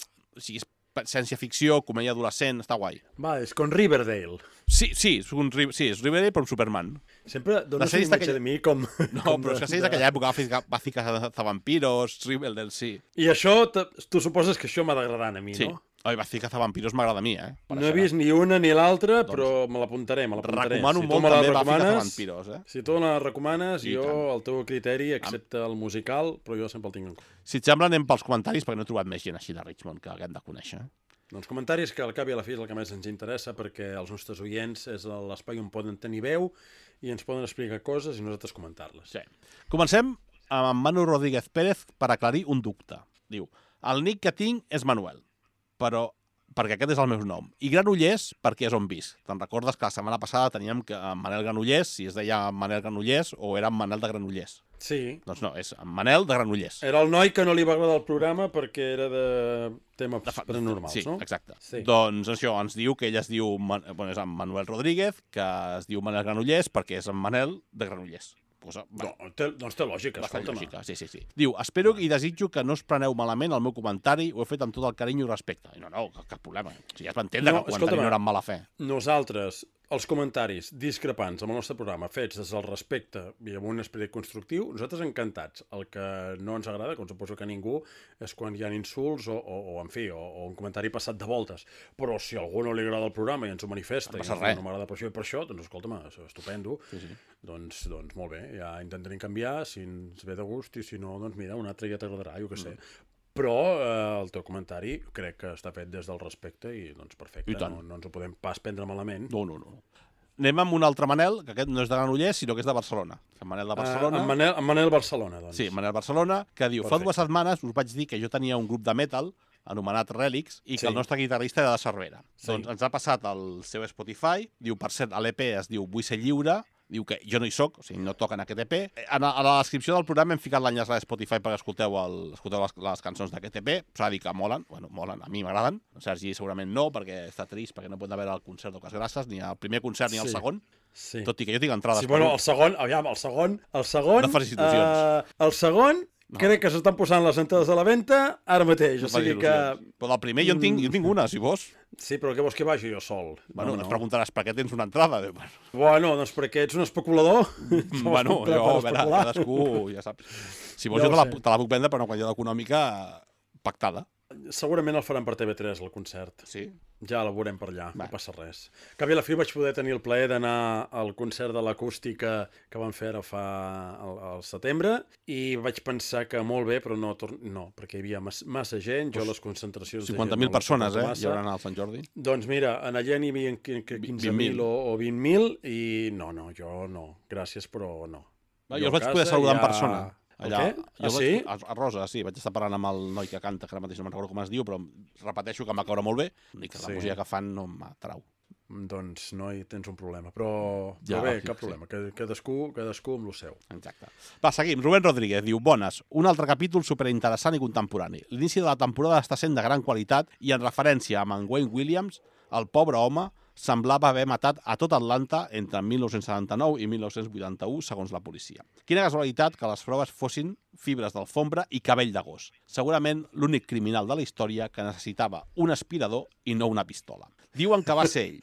O sigui, és ciència-ficció, comèdia adolescent, està guai. Va, és con Riverdale. Sí, sí, és, un, sí, és Riverdale però amb Superman. Sempre dones una imatge aquella... de mi com... No, com però de, és que sèries d'aquella època, Bàfica de Vampiros, Riverdale, sí. I això, tu suposes que això m'ha d'agradar a mi, sí. no? Oi, Bàfica de Vampiros m'agrada a mi, eh? Per no he vist ni una ni l'altra, doncs, però me l'apuntaré, me l'apuntaré. Recomano si molt també Bàfica de Vampiros, eh? Si tu me la recomanes, I jo, tant. el teu criteri, excepte el musical, però jo sempre el tinc en compte. Si et sembla, anem pels comentaris, perquè no he trobat més gent així de Richmond que haguem de conèixer. Doncs comentaris que al cap i a la fi és el que més ens interessa, perquè els nostres oients és l'espai on poden tenir veu i ens poden explicar coses i nosaltres comentar-les. Sí. Comencem amb Manu Rodríguez Pérez per aclarir un dubte. Diu, el nick que tinc és Manuel, però perquè aquest és el meu nom. I Granollers perquè és on visc. Te'n recordes que la setmana passada teníem que Manel Granollers, si es deia Manel Granollers o era Manel de Granollers. Sí. Doncs no, és Manel de Granollers. Era el noi que no li va agradar el programa perquè era de temes de fa... paranormals, sí, no? Exacte. Sí. Doncs això, ens diu que ell es diu, bueno, és en Manuel Rodríguez, que es diu Manel Granollers perquè és en Manel de Granollers. Pues, no, té, doncs té lògica, escolta-me. Lògica, sí, sí, sí. Diu, espero i desitjo que no us preneu malament el meu comentari, ho he fet amb tot el carinyo i respecte. I no, no, cap, cap problema. O sigui, ja es va entendre no, que el comentari no era amb mala fe. Nosaltres, els comentaris discrepants amb el nostre programa fets des del respecte i amb un esperit constructiu, nosaltres encantats. El que no ens agrada, com suposo que ningú, és quan hi ha insults o, o, o en fi, o, o un comentari passat de voltes. Però si a algú no li agrada el programa i ens ho manifesta no i ens no m'agrada per això i per això, doncs escolta'm, estupendo. Sí, sí. Doncs, doncs molt bé, ja intentarem canviar, si ens ve de gust i si no, doncs mira, un altre ja t'agradarà, jo què sé. Mm. Però eh, el teu comentari crec que està fet des del respecte i doncs perfecte, no, no ens ho podem pas prendre malament. No, no, no. Anem amb un altre Manel, que aquest no és de Granollers, sinó que és de Barcelona. En Manel de Barcelona. Uh, en, Manel, en Manel Barcelona, doncs. Sí, Manel Barcelona, que diu, perfecte. Fa dues setmanes us vaig dir que jo tenia un grup de metal anomenat Relics i que sí. El nostre guitarrista era de Cervera. Sí. Doncs ens ha passat el seu Spotify, diu, per cert, l'E P es diu Vull ser lliure, diu que jo no hi soc, o sigui, no toquen aquest E P. A la, a la descripció del programa hem ficat l'enllaç a Spotify perquè escolteu, el, escolteu les, les cançons d'aquest E P. S'ha de dir que molen, bueno, molen, a mi m'agraden. Sergi segurament no, perquè està trist, perquè no pot haver el concert d'Ocas Grasses, ni el primer concert ni el sí. segon. Sí. Tot i que jo tinc entrades. Sí, bueno, el segon, aviam, el segon, el segon... No facis il·lusions. Uh, el segon... No. Crec que s'estan posant les entrades a la venda ara mateix, no o sigui que... Però del primer jo en tinc, jo en tinc una, si vols. Sí, però què vols que vagi jo sol? Bueno, no, no. no. Et preguntaràs per què tens una entrada. Bueno, doncs perquè ets un especulador. Bueno, jo, a veure, cadascú, ja saps. Si vols jo te la, te la puc vendre per una quantitat econòmica pactada. Segurament el faran per T V tres, el concert. Sí? Ja el veurem per allà, Va. no passa res. Que a la fi vaig poder tenir el plaer d'anar al concert de l'acústica que van fer ara fa al, al setembre i vaig pensar que molt bé, però no, no perquè hi havia massa, massa gent, jo les concentracions... cinquanta mil persones, eh? Hi haurà al Sant Jordi. Doncs mira, en allà n'hi havia quinze mil o, o vint mil i no, no, jo no. Gràcies, però no. Va, jo els vaig poder saludar ja... en persona. Allà, ah, sí? Vaig, a Rosa, sí, vaig estar parlant amb el noi que canta, que ara mateix no me'n recordo com es diu, però repeteixo que em va caure molt bé, i que la sí. música que fan no m'atrau. Doncs no hi tens un problema, però, ja, però bé, sí, cap problema, sí. cadascú, cadascú amb el seu. Exacte. Va, seguim. Rubén Rodríguez diu, bones, un altre capítol superinteressant i contemporani. L'inici de la temporada està sent de gran qualitat i en referència amb en Wayne Williams, el pobre home semblava haver matat a tot Atlanta entre mil nou-cents setanta-nou i mil nou-cents vuitanta-u, segons la policia. Quina casualitat que les proves fossin fibres d'alfombra i cabell de gos. Segurament l'únic criminal de la història que necessitava un aspirador i no una pistola. Diuen que va ser ell.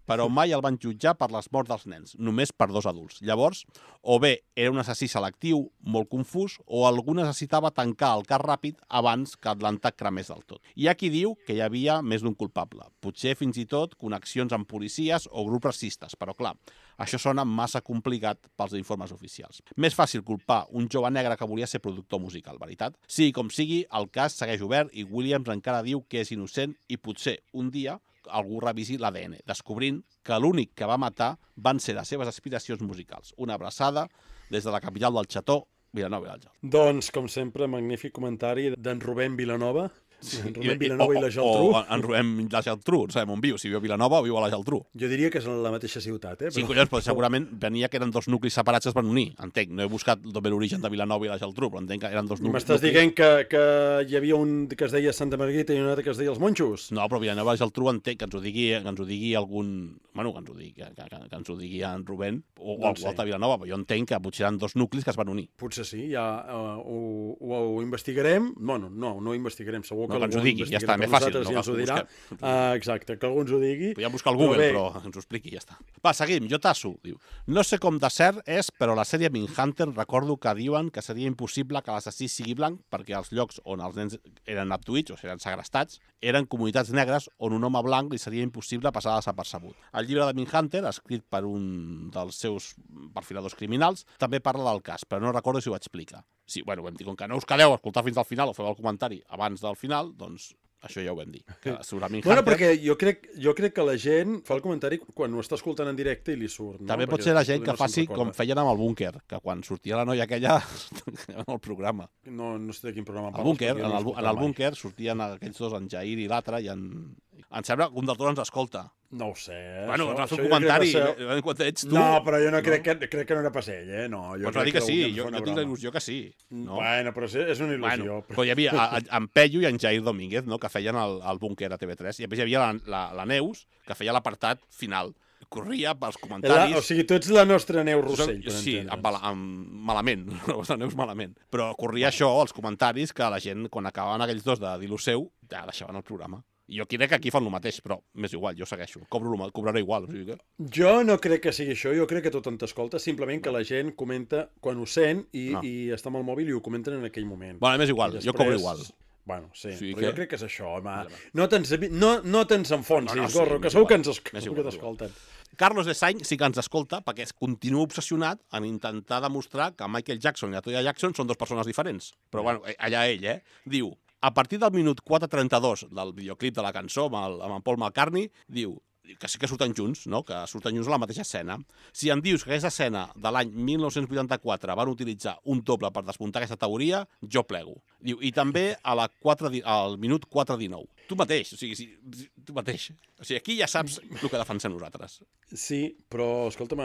però mai el van jutjar per les morts dels nens, només per dos adults. Llavors, o bé era un assassí selectiu, molt confús, o algú necessitava tancar el cas ràpid abans que Atlanta cremés del tot. Hi ha qui diu que hi havia més d'un culpable, potser fins i tot connexions amb policies o grups racistes, però clar, això sona massa complicat pels informes oficials. Més fàcil culpar un jove negre que volia ser productor musical, veritat? Sí, com sigui, el cas segueix obert i Williams encara diu que és innocent i potser un dia algú revisi l'A D N, descobrint que l'únic que va matar van ser les seves aspiracions musicals. Una abraçada des de la capital del xató, Vilanova i la Geltrú. Doncs, com sempre, magnífic comentari d'en Rubén Vilanova. Sí, en Rubén Vilanova i, o, i la Geltrú. O en Rubén i la Geltrú, no sabem on viu, si viu a Vilanova o viu a la Geltrú. Jo diria que és la mateixa ciutat, eh? Sí, collons, però segurament venia que eren dos nuclis separats que es van unir, entenc. No he buscat bé l'origen de Vilanova i la Geltrú, però entenc que eren dos nuclis. M'estàs dient que, que hi havia un que es deia Santa Margarita i un altre que es deia els Monjos? No, però Vilanova i la Geltrú entenc que ens ho digui, que ens ho digui algun... Bueno, que ens ho digui, que, que, que ens ho digui en Rubén o, no o algú altre a Vilanova, però jo entenc que potser eren dos nuclis que es van unir. Potser sí, ja uh, ho, ho, ho investigarem. Bueno, no, no ho investigarem, segur no, que, que ens ho digui, ja està, més fàcil. No, ja ens ho dirà. Uh, exacte, que algú ens ho digui. Podríem buscar el Google, però, però ens ho expliqui i ja està. Va, seguim, jo tasso, diu. No sé com de cert és, però la sèrie Mindhunter recordo que diuen que seria impossible que l'assassí sigui blanc perquè els llocs on els nens eren abduïts o eren segrestats eren comunitats negres on un home blanc li seria impossible passar desapercebut. El llibre de Mindhunter, escrit per un dels seus perfiladors criminals, també parla del cas, però no recordo si ho explica. Sí, bueno, vam dir, com que no us quedeu a escoltar fins al final o feu el comentari abans del final, doncs això ja ho vam dir. Que surt a Mindhunter... Bueno, perquè jo crec, jo crec que la gent fa el comentari quan ho està escoltant en directe i li surt. No? També perquè pot ser la gent que no faci com feien amb el búnquer, que quan sortia la noia aquella en el programa. No, no sé de quin programa parles. Búnquer, en el, en el búnquer sortien aquells dos, en Jair i l'altre, i en... Em sembla que un dels dos ens escolta. No ho sé. Bueno, ens va fer un comentari ser... quan ets tu. No, però jo no, no? Crec, que, crec que no era pas ell, eh? No, jo pues va dir que, que sí, jo, jo tinc la il·lusió que sí. No? Bueno, però és una il·lusió. Bueno, però hi havia a, a, en Pello i en Jair Domínguez, no?, que feien el, el búnquer a T V tres, i després hi havia la, la, la Neus, que feia l'apartat final. Corria pels comentaris... La, o sigui, tu ets la nostra Neus Rossell, per sí, amb, amb, malament, la Neus malament. Però corria bueno. això, els comentaris, que la gent, quan acabaven aquells dos de dir lo seu, ja deixaven el programa. I jo crec que aquí fan el mateix, però m'és igual, jo segueixo. Cobro, cobraré igual. O sigui que... Jo no crec que sigui això, jo crec que tothom t'escolta, simplement que la gent comenta quan ho sent i, no. i està amb el mòbil i ho comenten en aquell moment. Bueno, m'és igual, després... jo cobro igual. Bueno, sí, sí però que... jo crec que és això, home. No te'ns no, no te enfonsis, no, no, sí, Gorro, que segur que ens t'escolten. Carlos de Sainz sí que ens escolta perquè es continua obsessionat en intentar demostrar que Michael Jackson i la Toya Jackson són dues persones diferents. Però, bueno, allà ell, eh? Diu, a partir del minut quatre trenta-dos del videoclip de la cançó amb, el, amb en Paul McCartney, diu que sí que surten junts, no?, que surten junts a la mateixa escena. Si em dius que aquesta escena de l'any mil nou-cents vuitanta-quatre van utilitzar un doble per desmuntar aquesta teoria, jo plego. Diu, i també a la quatre, al minut quatre dinou. Tu mateix, o sigui, tu mateix. O sigui, aquí ja saps el que defensem nosaltres. Sí, però, escolta'm,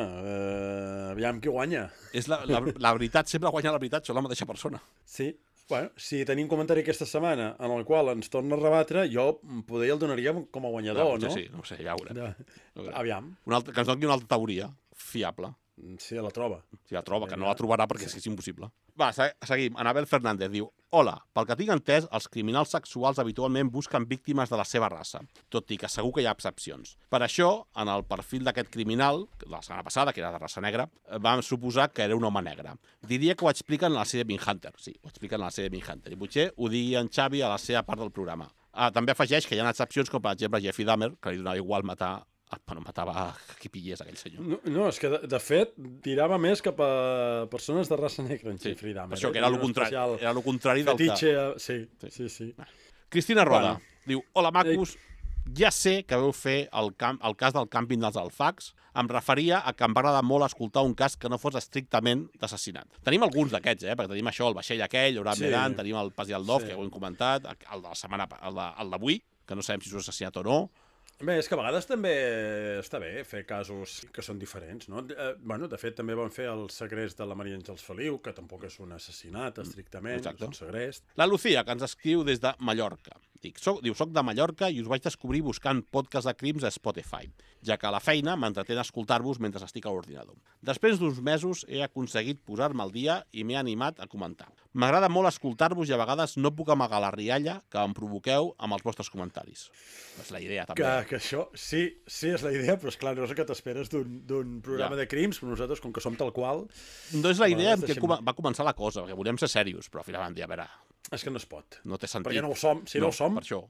eh, aviam qui guanya. És la, la, la veritat, sempre guanya la veritat, són la mateixa persona. Sí. Bueno, si tenim un comentari aquesta setmana en el qual ens torna a rebatre, jo poder el donaríem com a guanyador, no? No, sí, no ho sé, ja ho veurem. Ja. Aviam. Una altra, que ens doni una altra teoria fiable. Si la troba. Si la troba, que no la trobarà perquè és impossible. Va, seguim. Anabel Fernández diu: hola, pel que tinc entès, els criminals sexuals habitualment busquen víctimes de la seva raça, tot i que segur que hi ha excepcions. Per això, en el perfil d'aquest criminal, la setmana passada, que era de raça negra, vam suposar que era un home negre. Diria que ho expliquen a la sèrie Mindhunter. Sí, ho expliquen a la sèrie Mindhunter. I potser ho digui en Xavi a la seva part del programa. Ah, també afegeix que hi ha excepcions, com per exemple Jeffrey Dahmer, que li donava igual matar... Bueno, matava qui pillés aquell senyor. No, no és que de, de fet tirava més cap a persones de raça negra en sí, Jeffrey Dahmer. Això, eh? que era el contrari, era el contrari del fetitxe, que... Sí, sí, sí. sí. Cristina Roda bueno. diu: hola, macos, ja sé que vau fer el, camp, el cas del càmping dels Alfacs. Em referia a que em va agradar molt escoltar un cas que no fos estrictament d'assassinat. Tenim alguns d'aquests, eh? Perquè tenim això, el vaixell aquell, Oran sí. Medan, tenim el Pas i el Dov, sí. que ho hem comentat, el de la setmana, el d'avui, que no sabem si és assassinat o no. Bé, és que a vegades també està bé fer casos que són diferents, no? Eh, bueno, de fet, també van fer el segrest de la Maria Àngels Feliu, que tampoc és un assassinat, estrictament, Exacte. és un segrest. La Lucía, que ens escriu des de Mallorca, Dic, soc, diu, soc de Mallorca i us vaig descobrir buscant podcast de crims a Spotify, ja que a la feina m'entretén escoltar-vos mentre estic a l'ordinador. Després d'uns mesos he aconseguit posar-me al dia i m'he animat a comentar. M'agrada molt escoltar-vos i a vegades no puc amagar la rialla que em provoqueu amb els vostres comentaris. És la idea, també. Que, que això, sí, sí, és la idea, però és clar, no és el que t'esperes d'un programa Ja. de crims, però nosaltres, com que som tal qual... No és la idea amb deixem- què com- va començar la cosa, perquè volíem ser serios, però al final vam dir, a veure, És que no es pot. no té sentit. Perquè no ho som, si no, ho som... Per això.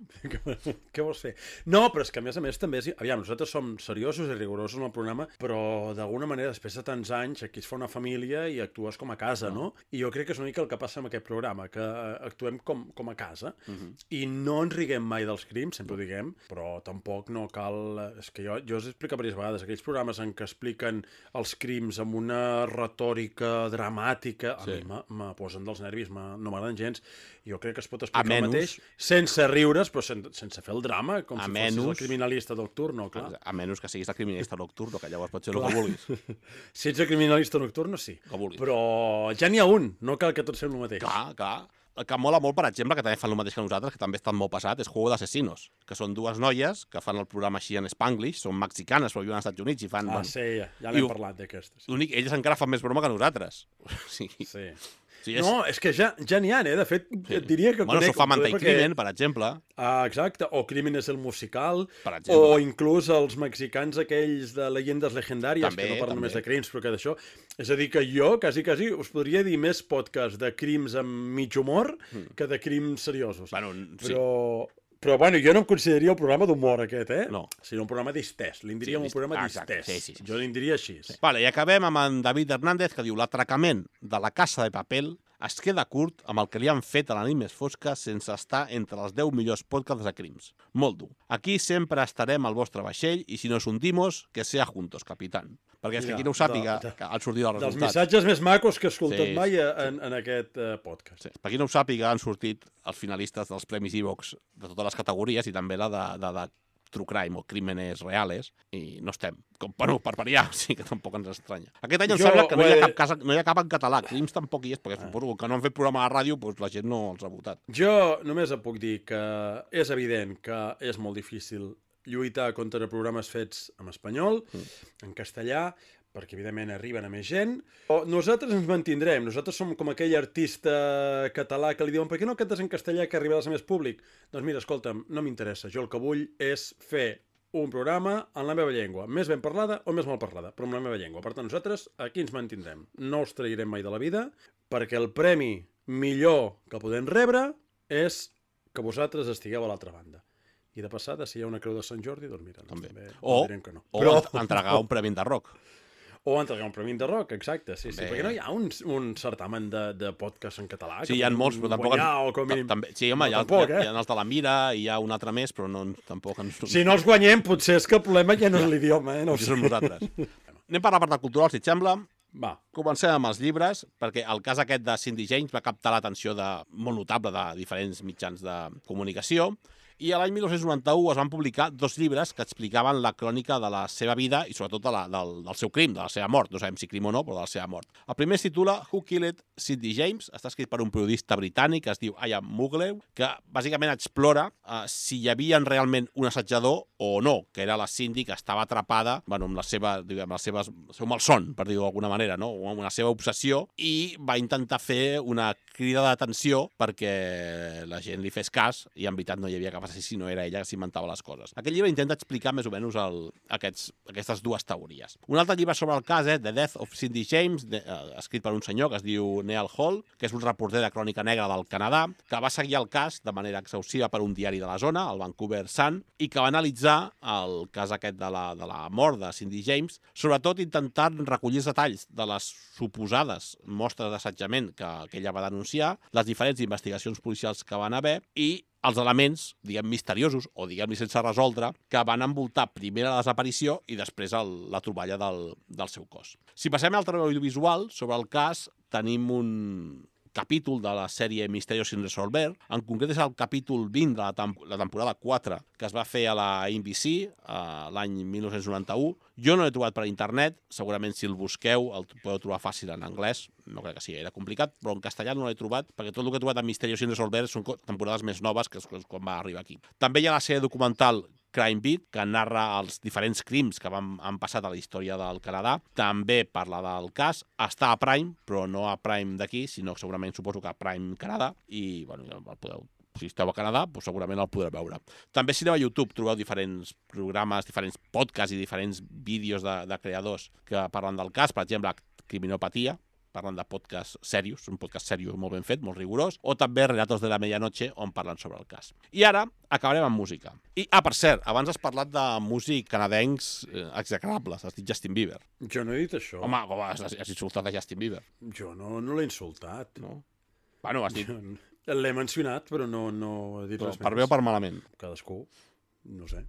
Què vols fer? No, però és que a més a més també és... Aviam, nosaltres som seriosos i rigorosos en el programa, però d'alguna manera després de tants anys aquí es fa una família i actues com a casa, no? I jo crec que és una mica el que passa amb aquest programa, que eh, actuem com, com a casa Uh -huh. i no ens riguem mai dels crims, sempre ho diguem, però tampoc no cal... És que jo, jo us he explicat diverses vegades, aquells programes en què expliquen els crims amb una retòrica dramàtica, a Sí. mi me, me posen dels nervis, me, no m'agraden gens. Jo crec que es pot explicar A el menys- mateix sense riure's, però sen, sense fer el drama, com A si menys- fossis el criminalista nocturno, clar. A menys que siguis el criminalista nocturno, que llavors pot ser el que vulguis. Si ets el criminalista nocturno, sí. Que vulguis. Però ja n'hi ha un, no cal que tots fem el mateix. Clar, clar. El que em mola molt, per exemple, que també fan el mateix que nosaltres, que també estan molt passat, és Juego d'Assassinos, que són dues noies que fan el programa així en Spanglish, són mexicanes, però viuen als Estats Units i fan... Ah, bueno, sí, ja, ja I n'hem ho- parlat d'aquestes. Sí. L'únic, elles encara fan més broma que nosaltres. Sí. sí. Sí, és... No, és que ja ja n'hi ha, eh? De fet, Sí. et diria que Bueno, conec... Sofamanta i perquè- Crimen, per exemple. Ah, exacte, o Crimen és el musical, Per exemple. o inclús els mexicans aquells de Leyendes Legendàries, També, que no parlen també. només de crims, però que d'això... És a dir, que jo, quasi, quasi, us podria dir més podcast de crims amb mig humor Mm. que de crims seriosos. Bueno, sí. Però... Però, bueno, jo no em consideraria el programa d'humor aquest, eh? No. Sinó un programa distès. Li'n diria Sí, un dist- programa ah, exacte, distès. sí, sí, sí. Jo li'n diria així. Sí. Vale, i acabem amb en David Hernández, que diu l'atracament de la Casa de Papel es queda curt amb el que li han fet a la nit més fosca sense estar entre els deu millors podcasts de crims. Molt dur. Aquí sempre estarem al vostre vaixell i si nos hundimos, que sea juntos, capitán. Perquè és que Mira, qui no ho sàpiga, de- de- que han sortit els Dels resultats. missatges més macos que he escoltat Sí, mai sí, en, en aquest uh, podcast. Sí. Per qui no ho sàpiga, han sortit els finalistes dels Premis Evox de totes les categories i també la de, de, de True Crime o Crímenes Reales, i no estem. Com, bueno, per variar, sí que tampoc ens estranya. Aquest any em Jo, sembla que no hi, ha eh, cap casa, no hi ha cap en català. Crims tampoc hi és, perquè suposo que no han fet programa a la ràdio, doncs la gent no els ha votat. Jo només et puc dir que és evident que és molt difícil lluitar contra programes fets en espanyol, mm. en castellà, perquè evidentment arriben a més gent. O nosaltres ens mantindrem, nosaltres som com aquell artista català que li diuen per què no cantes en castellà que arribaràs a més públic? Doncs mira, escolta'm, no m'interessa, jo el que vull és fer un programa en la meva llengua, més ben parlada o més mal parlada, però en la meva llengua. Per tant, nosaltres aquí ens mantindrem. No us trairem mai de la vida, perquè el premi millor que podem rebre és que vosaltres estigueu a l'altra banda. I de passada, si hi ha una creu de Sant Jordi, doncs mira, doncs També. també O, direm que no. o Però... entregar un premi de rock. O entregar un premi de rock, exacte, sí, sí. Bé. Perquè no hi ha un, un certamen de, de podcast en català Sí, que hi ha puguem molts, però tampoc... guanyar, o com a ta- mínim... també, sí, home, No, hi, ha, tampoc, hi, ha, eh? hi ha els de la Mira, i hi ha un altre més, però no, tampoc ens... Si no els guanyem, potser és que el problema ja no és l'idioma, eh? No ho Potser sé. som nosaltres. Anem per la part cultural, si et sembla. Va, Comencem amb els llibres, perquè el cas aquest de Cindy James va captar l'atenció de molt notable de diferents mitjans de comunicació, i a l'any dinou noranta-u es van publicar dos llibres que explicaven la crònica de la seva vida i sobretot de la, del, del seu crim, de la seva mort. No sabem si crim o no, però de la seva mort. El primer es titula Who Killed Cindy James? Està escrit per un periodista britànic que es diu Ian Muglew, que bàsicament explora uh, si hi havia realment un assetjador o no, que era la Cindy que estava atrapada bueno, amb la seva, diguem, les seves, el seu malson, per dir-ho d'alguna manera, no? O amb una seva obsessió, i va intentar fer una crida d'atenció perquè la gent li fes cas i en veritat no hi havia cap assassí, no era ella que s'inventava les coses. Aquest llibre intenta explicar més o menys el, aquests, aquestes dues teories. Un altre llibre sobre el cas, eh, The Death of Cindy James, de, eh, escrit per un senyor que es diu Neal Hall, que és un reporter de crònica negra del Canadà, que va seguir el cas de manera exhaustiva per un diari de la zona, el Vancouver Sun, i que va analitzar el cas aquest de la, de la mort de Cindy James, sobretot intentant recollir els detalls de les suposades mostres d'assetjament que, que ella va denunciar, les diferents investigacions policials que van haver i els elements, diguem, misteriosos o diguem-li sense resoldre, que van envoltar primer la desaparició i després el, la troballa del, del seu cos. Si passem al treball audiovisual, sobre el cas tenim un capítol de la sèrie Misterios sin resolver. En concret és el capítol vint de la, tem la temporada quatre, que es va fer a la A B C uh, l'any mil nou-cents noranta-u. Jo no l'he trobat per internet, segurament si el busqueu el podeu trobar fàcil en anglès, no crec que sigui gaire complicat, però en castellà no l'he trobat, perquè tot el que he trobat en Misterios sin resolver són temporades més noves que quan va arribar aquí. També hi ha la sèrie documental Crime Beat, que narra els diferents crims que van, han passat a la història del Canadà. També parla del cas. Està a Prime, però no a Prime d'aquí, sinó segurament suposo que a Prime Canadà. I, bueno, ja el podeu, si esteu a Canadà, doncs segurament el podreu veure. També si aneu a YouTube trobeu diferents programes, diferents podcasts i diferents vídeos de, de creadors que parlen del cas. Per exemple, Criminopatia, parlen de podcasts serios, un podcast seriós molt ben fet, molt rigorós, o també Relatos de la Medianoche, on parlen sobre el cas. I ara acabarem amb música. I, ah, per cert, abans has parlat de músic canadencs eh, execrables, has dit Justin Bieber. Jo no he dit això. Home, com has, has insultat a Justin Bieber? Jo no, no l'he insultat. No? Bueno, has dit... L'he mencionat, però no, no he dit però res per més. bé o per malament? Cadascú, no sé.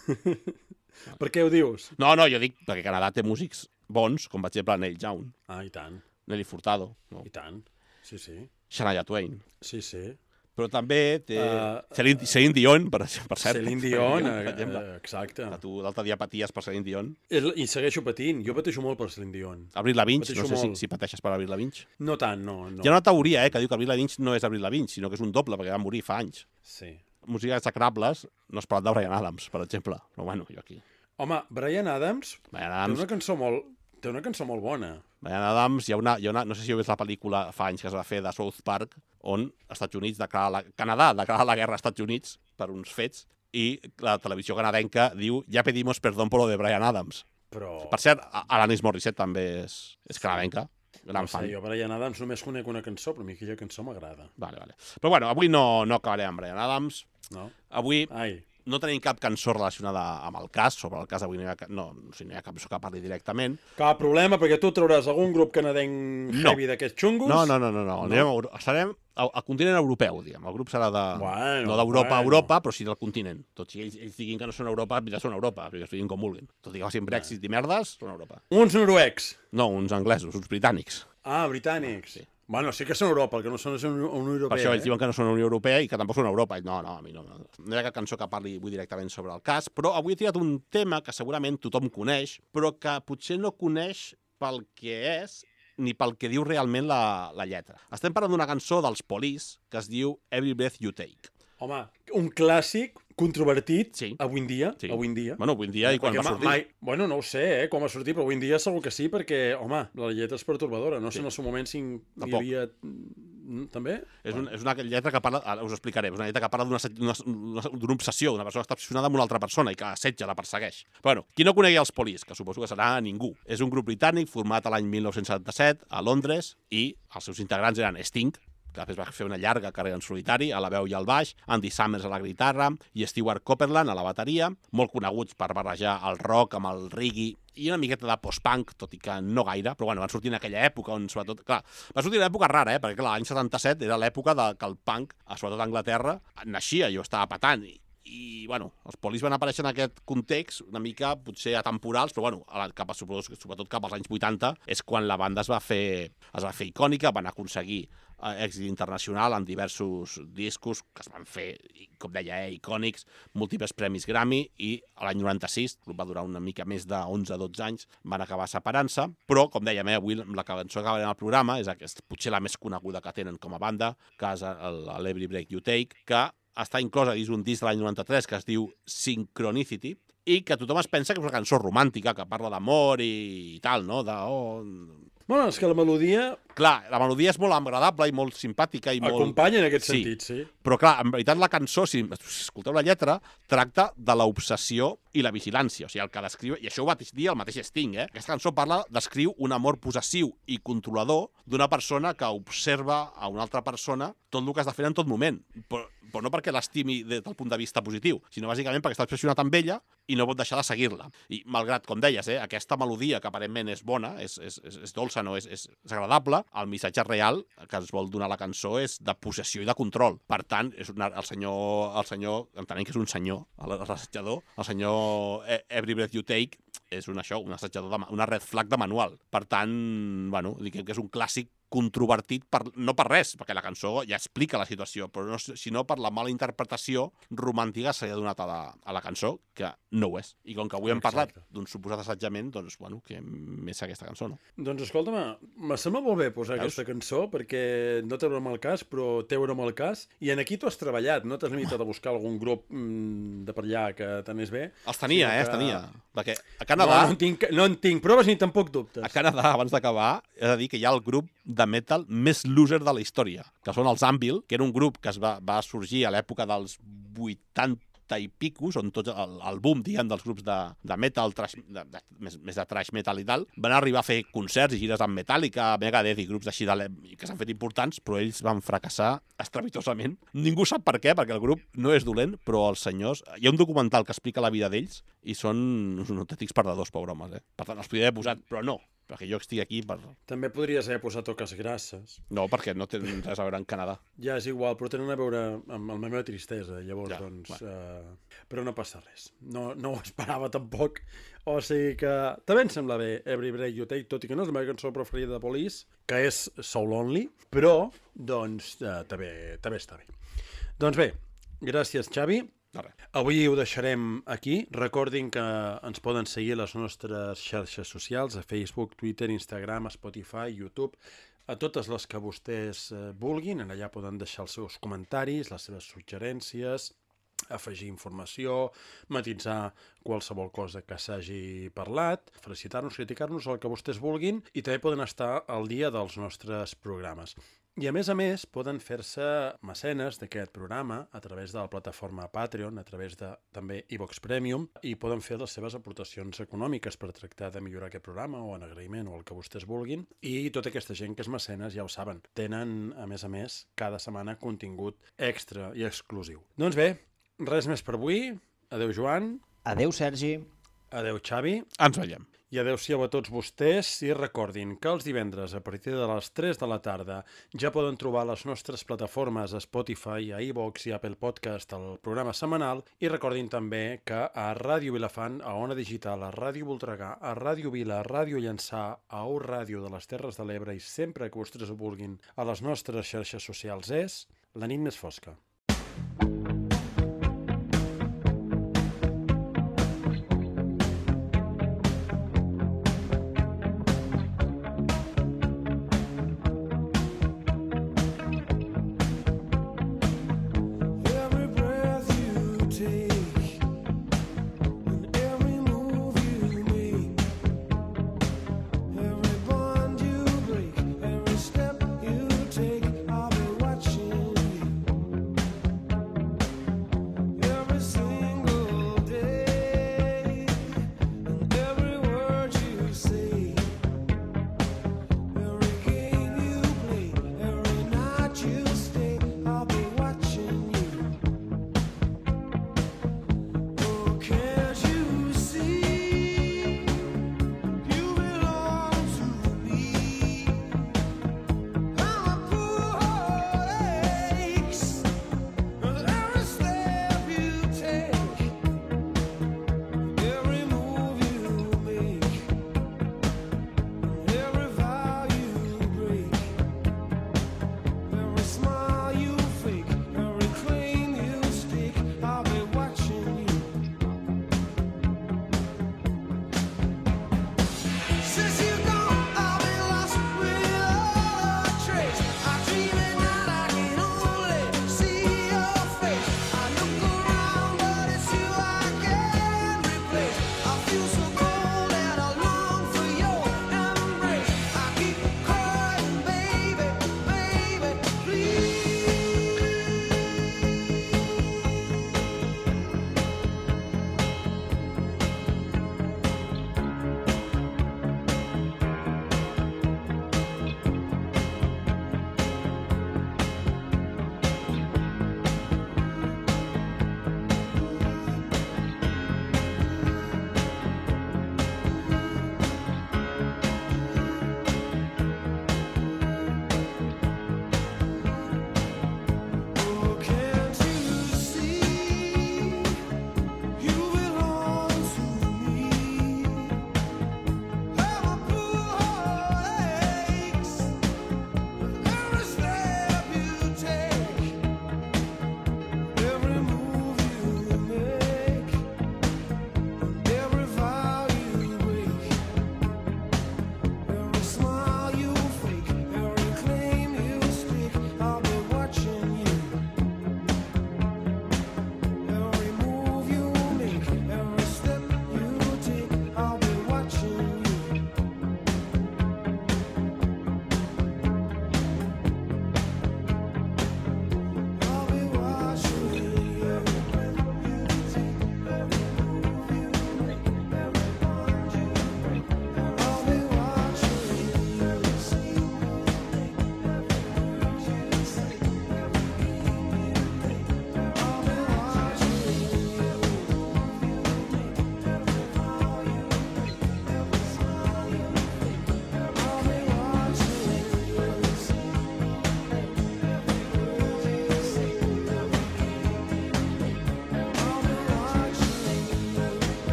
Per què ho dius? No, no, jo dic perquè Canadà té músics bons, com per exemple Neil Young. Ah, i tant. Nelly Furtado, no? I tant, sí, sí. Shania Twain. Sí, sí. Però també té Uh, Celine, Celine Dion, per, per cert. Celine Dion, per exemple. eh, exacte. Que tu l'altre dia paties per Celine Dion. I segueixo patint, jo pateixo molt per Celine Dion. Avril Lavigne, Pateixo no sé si, molt. si pateixes per Avril Lavigne. No tant, no. no. Hi ha una teoria eh, que diu que Avril Lavigne no és Avril Lavigne, sinó que és un doble, perquè va morir fa anys. Sí. Música execrables, no has parlat de Bryan Adams, per exemple. Però bueno, jo aquí. Home, Bryan Adams, Bryan té Adams, una cançó molt, té una cançó molt bona. Bryan Adams, hi ha una, hi ha una, no sé si heu vist la pel·lícula fa anys que es va fer de South Park, on els Estats Units declara la, Canadà declara la guerra als Estats Units per uns fets, i la televisió canadenca diu ja pedimos perdón por lo de Bryan Adams. Però... Per cert, Alanis Morissette també és, és canadenca, gran no sé, fan. jo Bryan Adams només conec una cançó, però a mi aquella cançó m'agrada. Vale, vale. Però bueno, avui no, no acabarem amb Bryan Adams. No? Avui Ai, no tenim cap cançó relacionada amb el cas, sobre el cas avui no hi ha, ca- no, o sigui, no hi ha cap cançó que parli directament. cap problema, perquè tu trauràs algun grup canadenc No. heavy d'aquests xungos. No, no, no, no, no. Anirem a Euro... estarem al, al continent europeu, diguem. El grup serà de... Bueno, no d'Europa a bueno. Europa, però sí del continent. Tot si ells, ells diguin que no són Europa, ja són Europa, perquè es diguin com vulguin. Tot i que facin Brexit i merdes, són Europa. Uns noruecs. No, uns anglesos, uns britànics. Ah, britànics. Sí. Bueno, sí que són Europa, el que no són és una Unió Europea. Per això ells eh? diuen que no són Unió Europea i que tampoc són Europa. I no, no, a mi no. No, no hi ha cap cançó que parli avui directament sobre el cas, però avui he tirat un tema que segurament tothom coneix, però que potser no coneix pel que és ni pel que diu realment la, la lletra. Estem parlant d'una cançó dels Police que es diu Every Breath You Take. Home, un clàssic controvertit Sí. avui en dia. Sí. Avui en dia. Bueno, avui en dia i quan Perquè va ma- sortir. Mai, bueno, no ho sé, eh, com ha sortit, però avui en dia segur que sí, perquè, home, la lletra és pertorbadora. No sé Sí. en el seu moment si hi Tampoc. havia... Mm, També? És, un, és una lletra que parla, ara us ho explicaré, és una lletra que parla d'una d'una- d'una obsessió, d'una persona que està obsessionada amb una altra persona i que assetja, la persegueix. Bueno, qui no conegui els Police, que suposo que serà ningú, és un grup britànic format a l'any mil nou-cents setanta-set a Londres i els seus integrants eren Sting, que després va fer una llarga carrera en solitari, a la veu i al baix, Andy Summers a la guitarra i Stewart Copeland a la bateria, molt coneguts per barrejar el rock amb el reggae i una miqueta de post-punk, tot i que no gaire, però bueno, van sortir en aquella època on, sobretot, clar, va sortir en una època rara, eh? Perquè clar, l'any setanta-set era l'època de que el punk, sobretot a Anglaterra, naixia i ho estava patant, i, i bueno, els Police van aparèixer en aquest context una mica, potser atemporals, però bueno, a la, cap a, sobretot cap als anys vuitanta, és quan la banda es va fer, es va fer icònica, van aconseguir eh, èxit internacional en diversos discos que es van fer, com deia, eh, icònics, múltiples premis Grammy, i a l'any noranta-sis, el grup va durar una mica més de onze a dotze anys, van acabar separant-se, però, com dèiem, eh, avui la cançó que acabarem al programa és, és potser la més coneguda que tenen com a banda, que és l'Every Breath You Take, que està inclosa dins un disc de l'any noranta-tres que es diu Synchronicity, i que tothom es pensa que és una cançó romàntica, que parla d'amor i, i tal, no? De, oh... Bueno, és que la melodia Clar, la melodia és molt agradable i molt simpàtica i molt... acompanya en aquest Sí. sentit, sí. Però clar, en veritat la cançó, si escolteu la lletra, tracta de l'obsessió i la vigilància. O sigui, el que descriu... I això ho va dir el mateix Sting, eh? Aquesta cançó parla, descriu un amor possessiu i controlador d'una persona que observa a una altra persona tot el que està fent en tot moment. Però, però no perquè l'estimi des del punt de vista positiu, sinó bàsicament perquè està obsessionat amb ella i no pot deixar de seguir-la. I malgrat, com deies, eh, aquesta melodia, que aparentment és bona, és, és, és, és dolça, no? és, és, és agradable, el missatge real que ens vol donar la cançó és de possessió i de control. Per tant, és una, el senyor, el senyor, entenem que és un senyor, l'assajador, el senyor Every Breath You Take, és un això, un assajador, de, una red flag de manual. Per tant, bueno, dic que és un clàssic controvertit, per, no per res, perquè la cançó ja explica la situació, però no, sinó per la mala interpretació romàntica que s'ha donat a la, a la cançó, que no ho és. I com que avui hem parlat d'un suposat assetjament, doncs, bueno, que més aquesta cançó, no? Doncs escolta'm, me sembla molt bé posar Veus? aquesta cançó, perquè no té amb el cas, però té amb el cas, i en aquí tu has treballat, no t'has limitat a buscar algun grup mm, de per allà que t'anés bé. Els tenia, eh, que... els tenia. Perquè a Canadà... No, no, en tinc, no en tinc proves ni tampoc dubtes. A Canadà, abans d'acabar, he de dir que hi ha el grup de metal més loser de la història, que són els Anvil, que era un grup que es va, va sorgir a l'època dels vuitanta i pico, són tots el, el boom, diguem, dels grups de, de metal, trash, de, de, més, més de trash metal i tal. Van arribar a fer concerts i gires amb Metallica, Megadeth i grups així de que s'han fet importants, però ells van fracassar estrepitosament. Ningú sap per què, perquè el grup no és dolent, però els senyors... Hi ha un documental que explica la vida d'ells i són uns autèntics perdedors, pobre homes, eh? Per tant, els podria haver posat, però no, perquè jo estic aquí per... També podries haver posat toques grasses. No, perquè no tenen res a veure en Canadà. Ja és igual, però tenen a veure amb la meva tristesa, llavors, Ja, doncs... bueno. Uh, però no passa res. No, no ho esperava tampoc. O sigui que també em sembla bé Every Breath You Take, tot i que no és la meva cançó preferida de Police, que és So Lonely, però, doncs, uh, també, també està bé. Doncs bé, gràcies, Xavi. Avui ho deixarem aquí. Recordin que ens poden seguir a les nostres xarxes socials, a Facebook, Twitter, Instagram, Spotify, YouTube, a totes les que vostès vulguin. En allà poden deixar els seus comentaris, les seves suggerències, afegir informació, matisar qualsevol cosa que s'hagi parlat, felicitar-nos, criticar-nos, el que vostès vulguin, i també poden estar al dia dels nostres programes. I a més a més poden fer-se mecenes d'aquest programa a través de la plataforma Patreon, a través de també iVox Premium, i poden fer les seves aportacions econòmiques per tractar de millorar aquest programa o en agraïment o el que vostès vulguin. I tota aquesta gent que és mecenes ja ho saben, tenen a més a més cada setmana contingut extra i exclusiu. Doncs bé, res més per avui. Adéu, Joan. Adéu, Sergi. Adéu, Xavi. Ens veiem. I adéu-siau a tots vostès, i recordin que els divendres a partir de les tres de la tarda ja poden trobar les nostres plataformes a Spotify, a iVox i Apple Podcast el programa setmanal, i recordin també que a Ràdio Vilafant, a Ona Digital, a Ràdio Voltregà, a Ràdio Vila, a Ràdio Llançà, a O Ràdio de les Terres de l'Ebre i sempre que vostès ho vulguin a les nostres xarxes socials és La nit més fosca.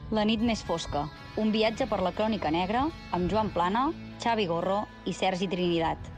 La nit més fosca, un viatge per la crònica negra amb Joan Plana, Xavi Gorro i Sergi Trinidat.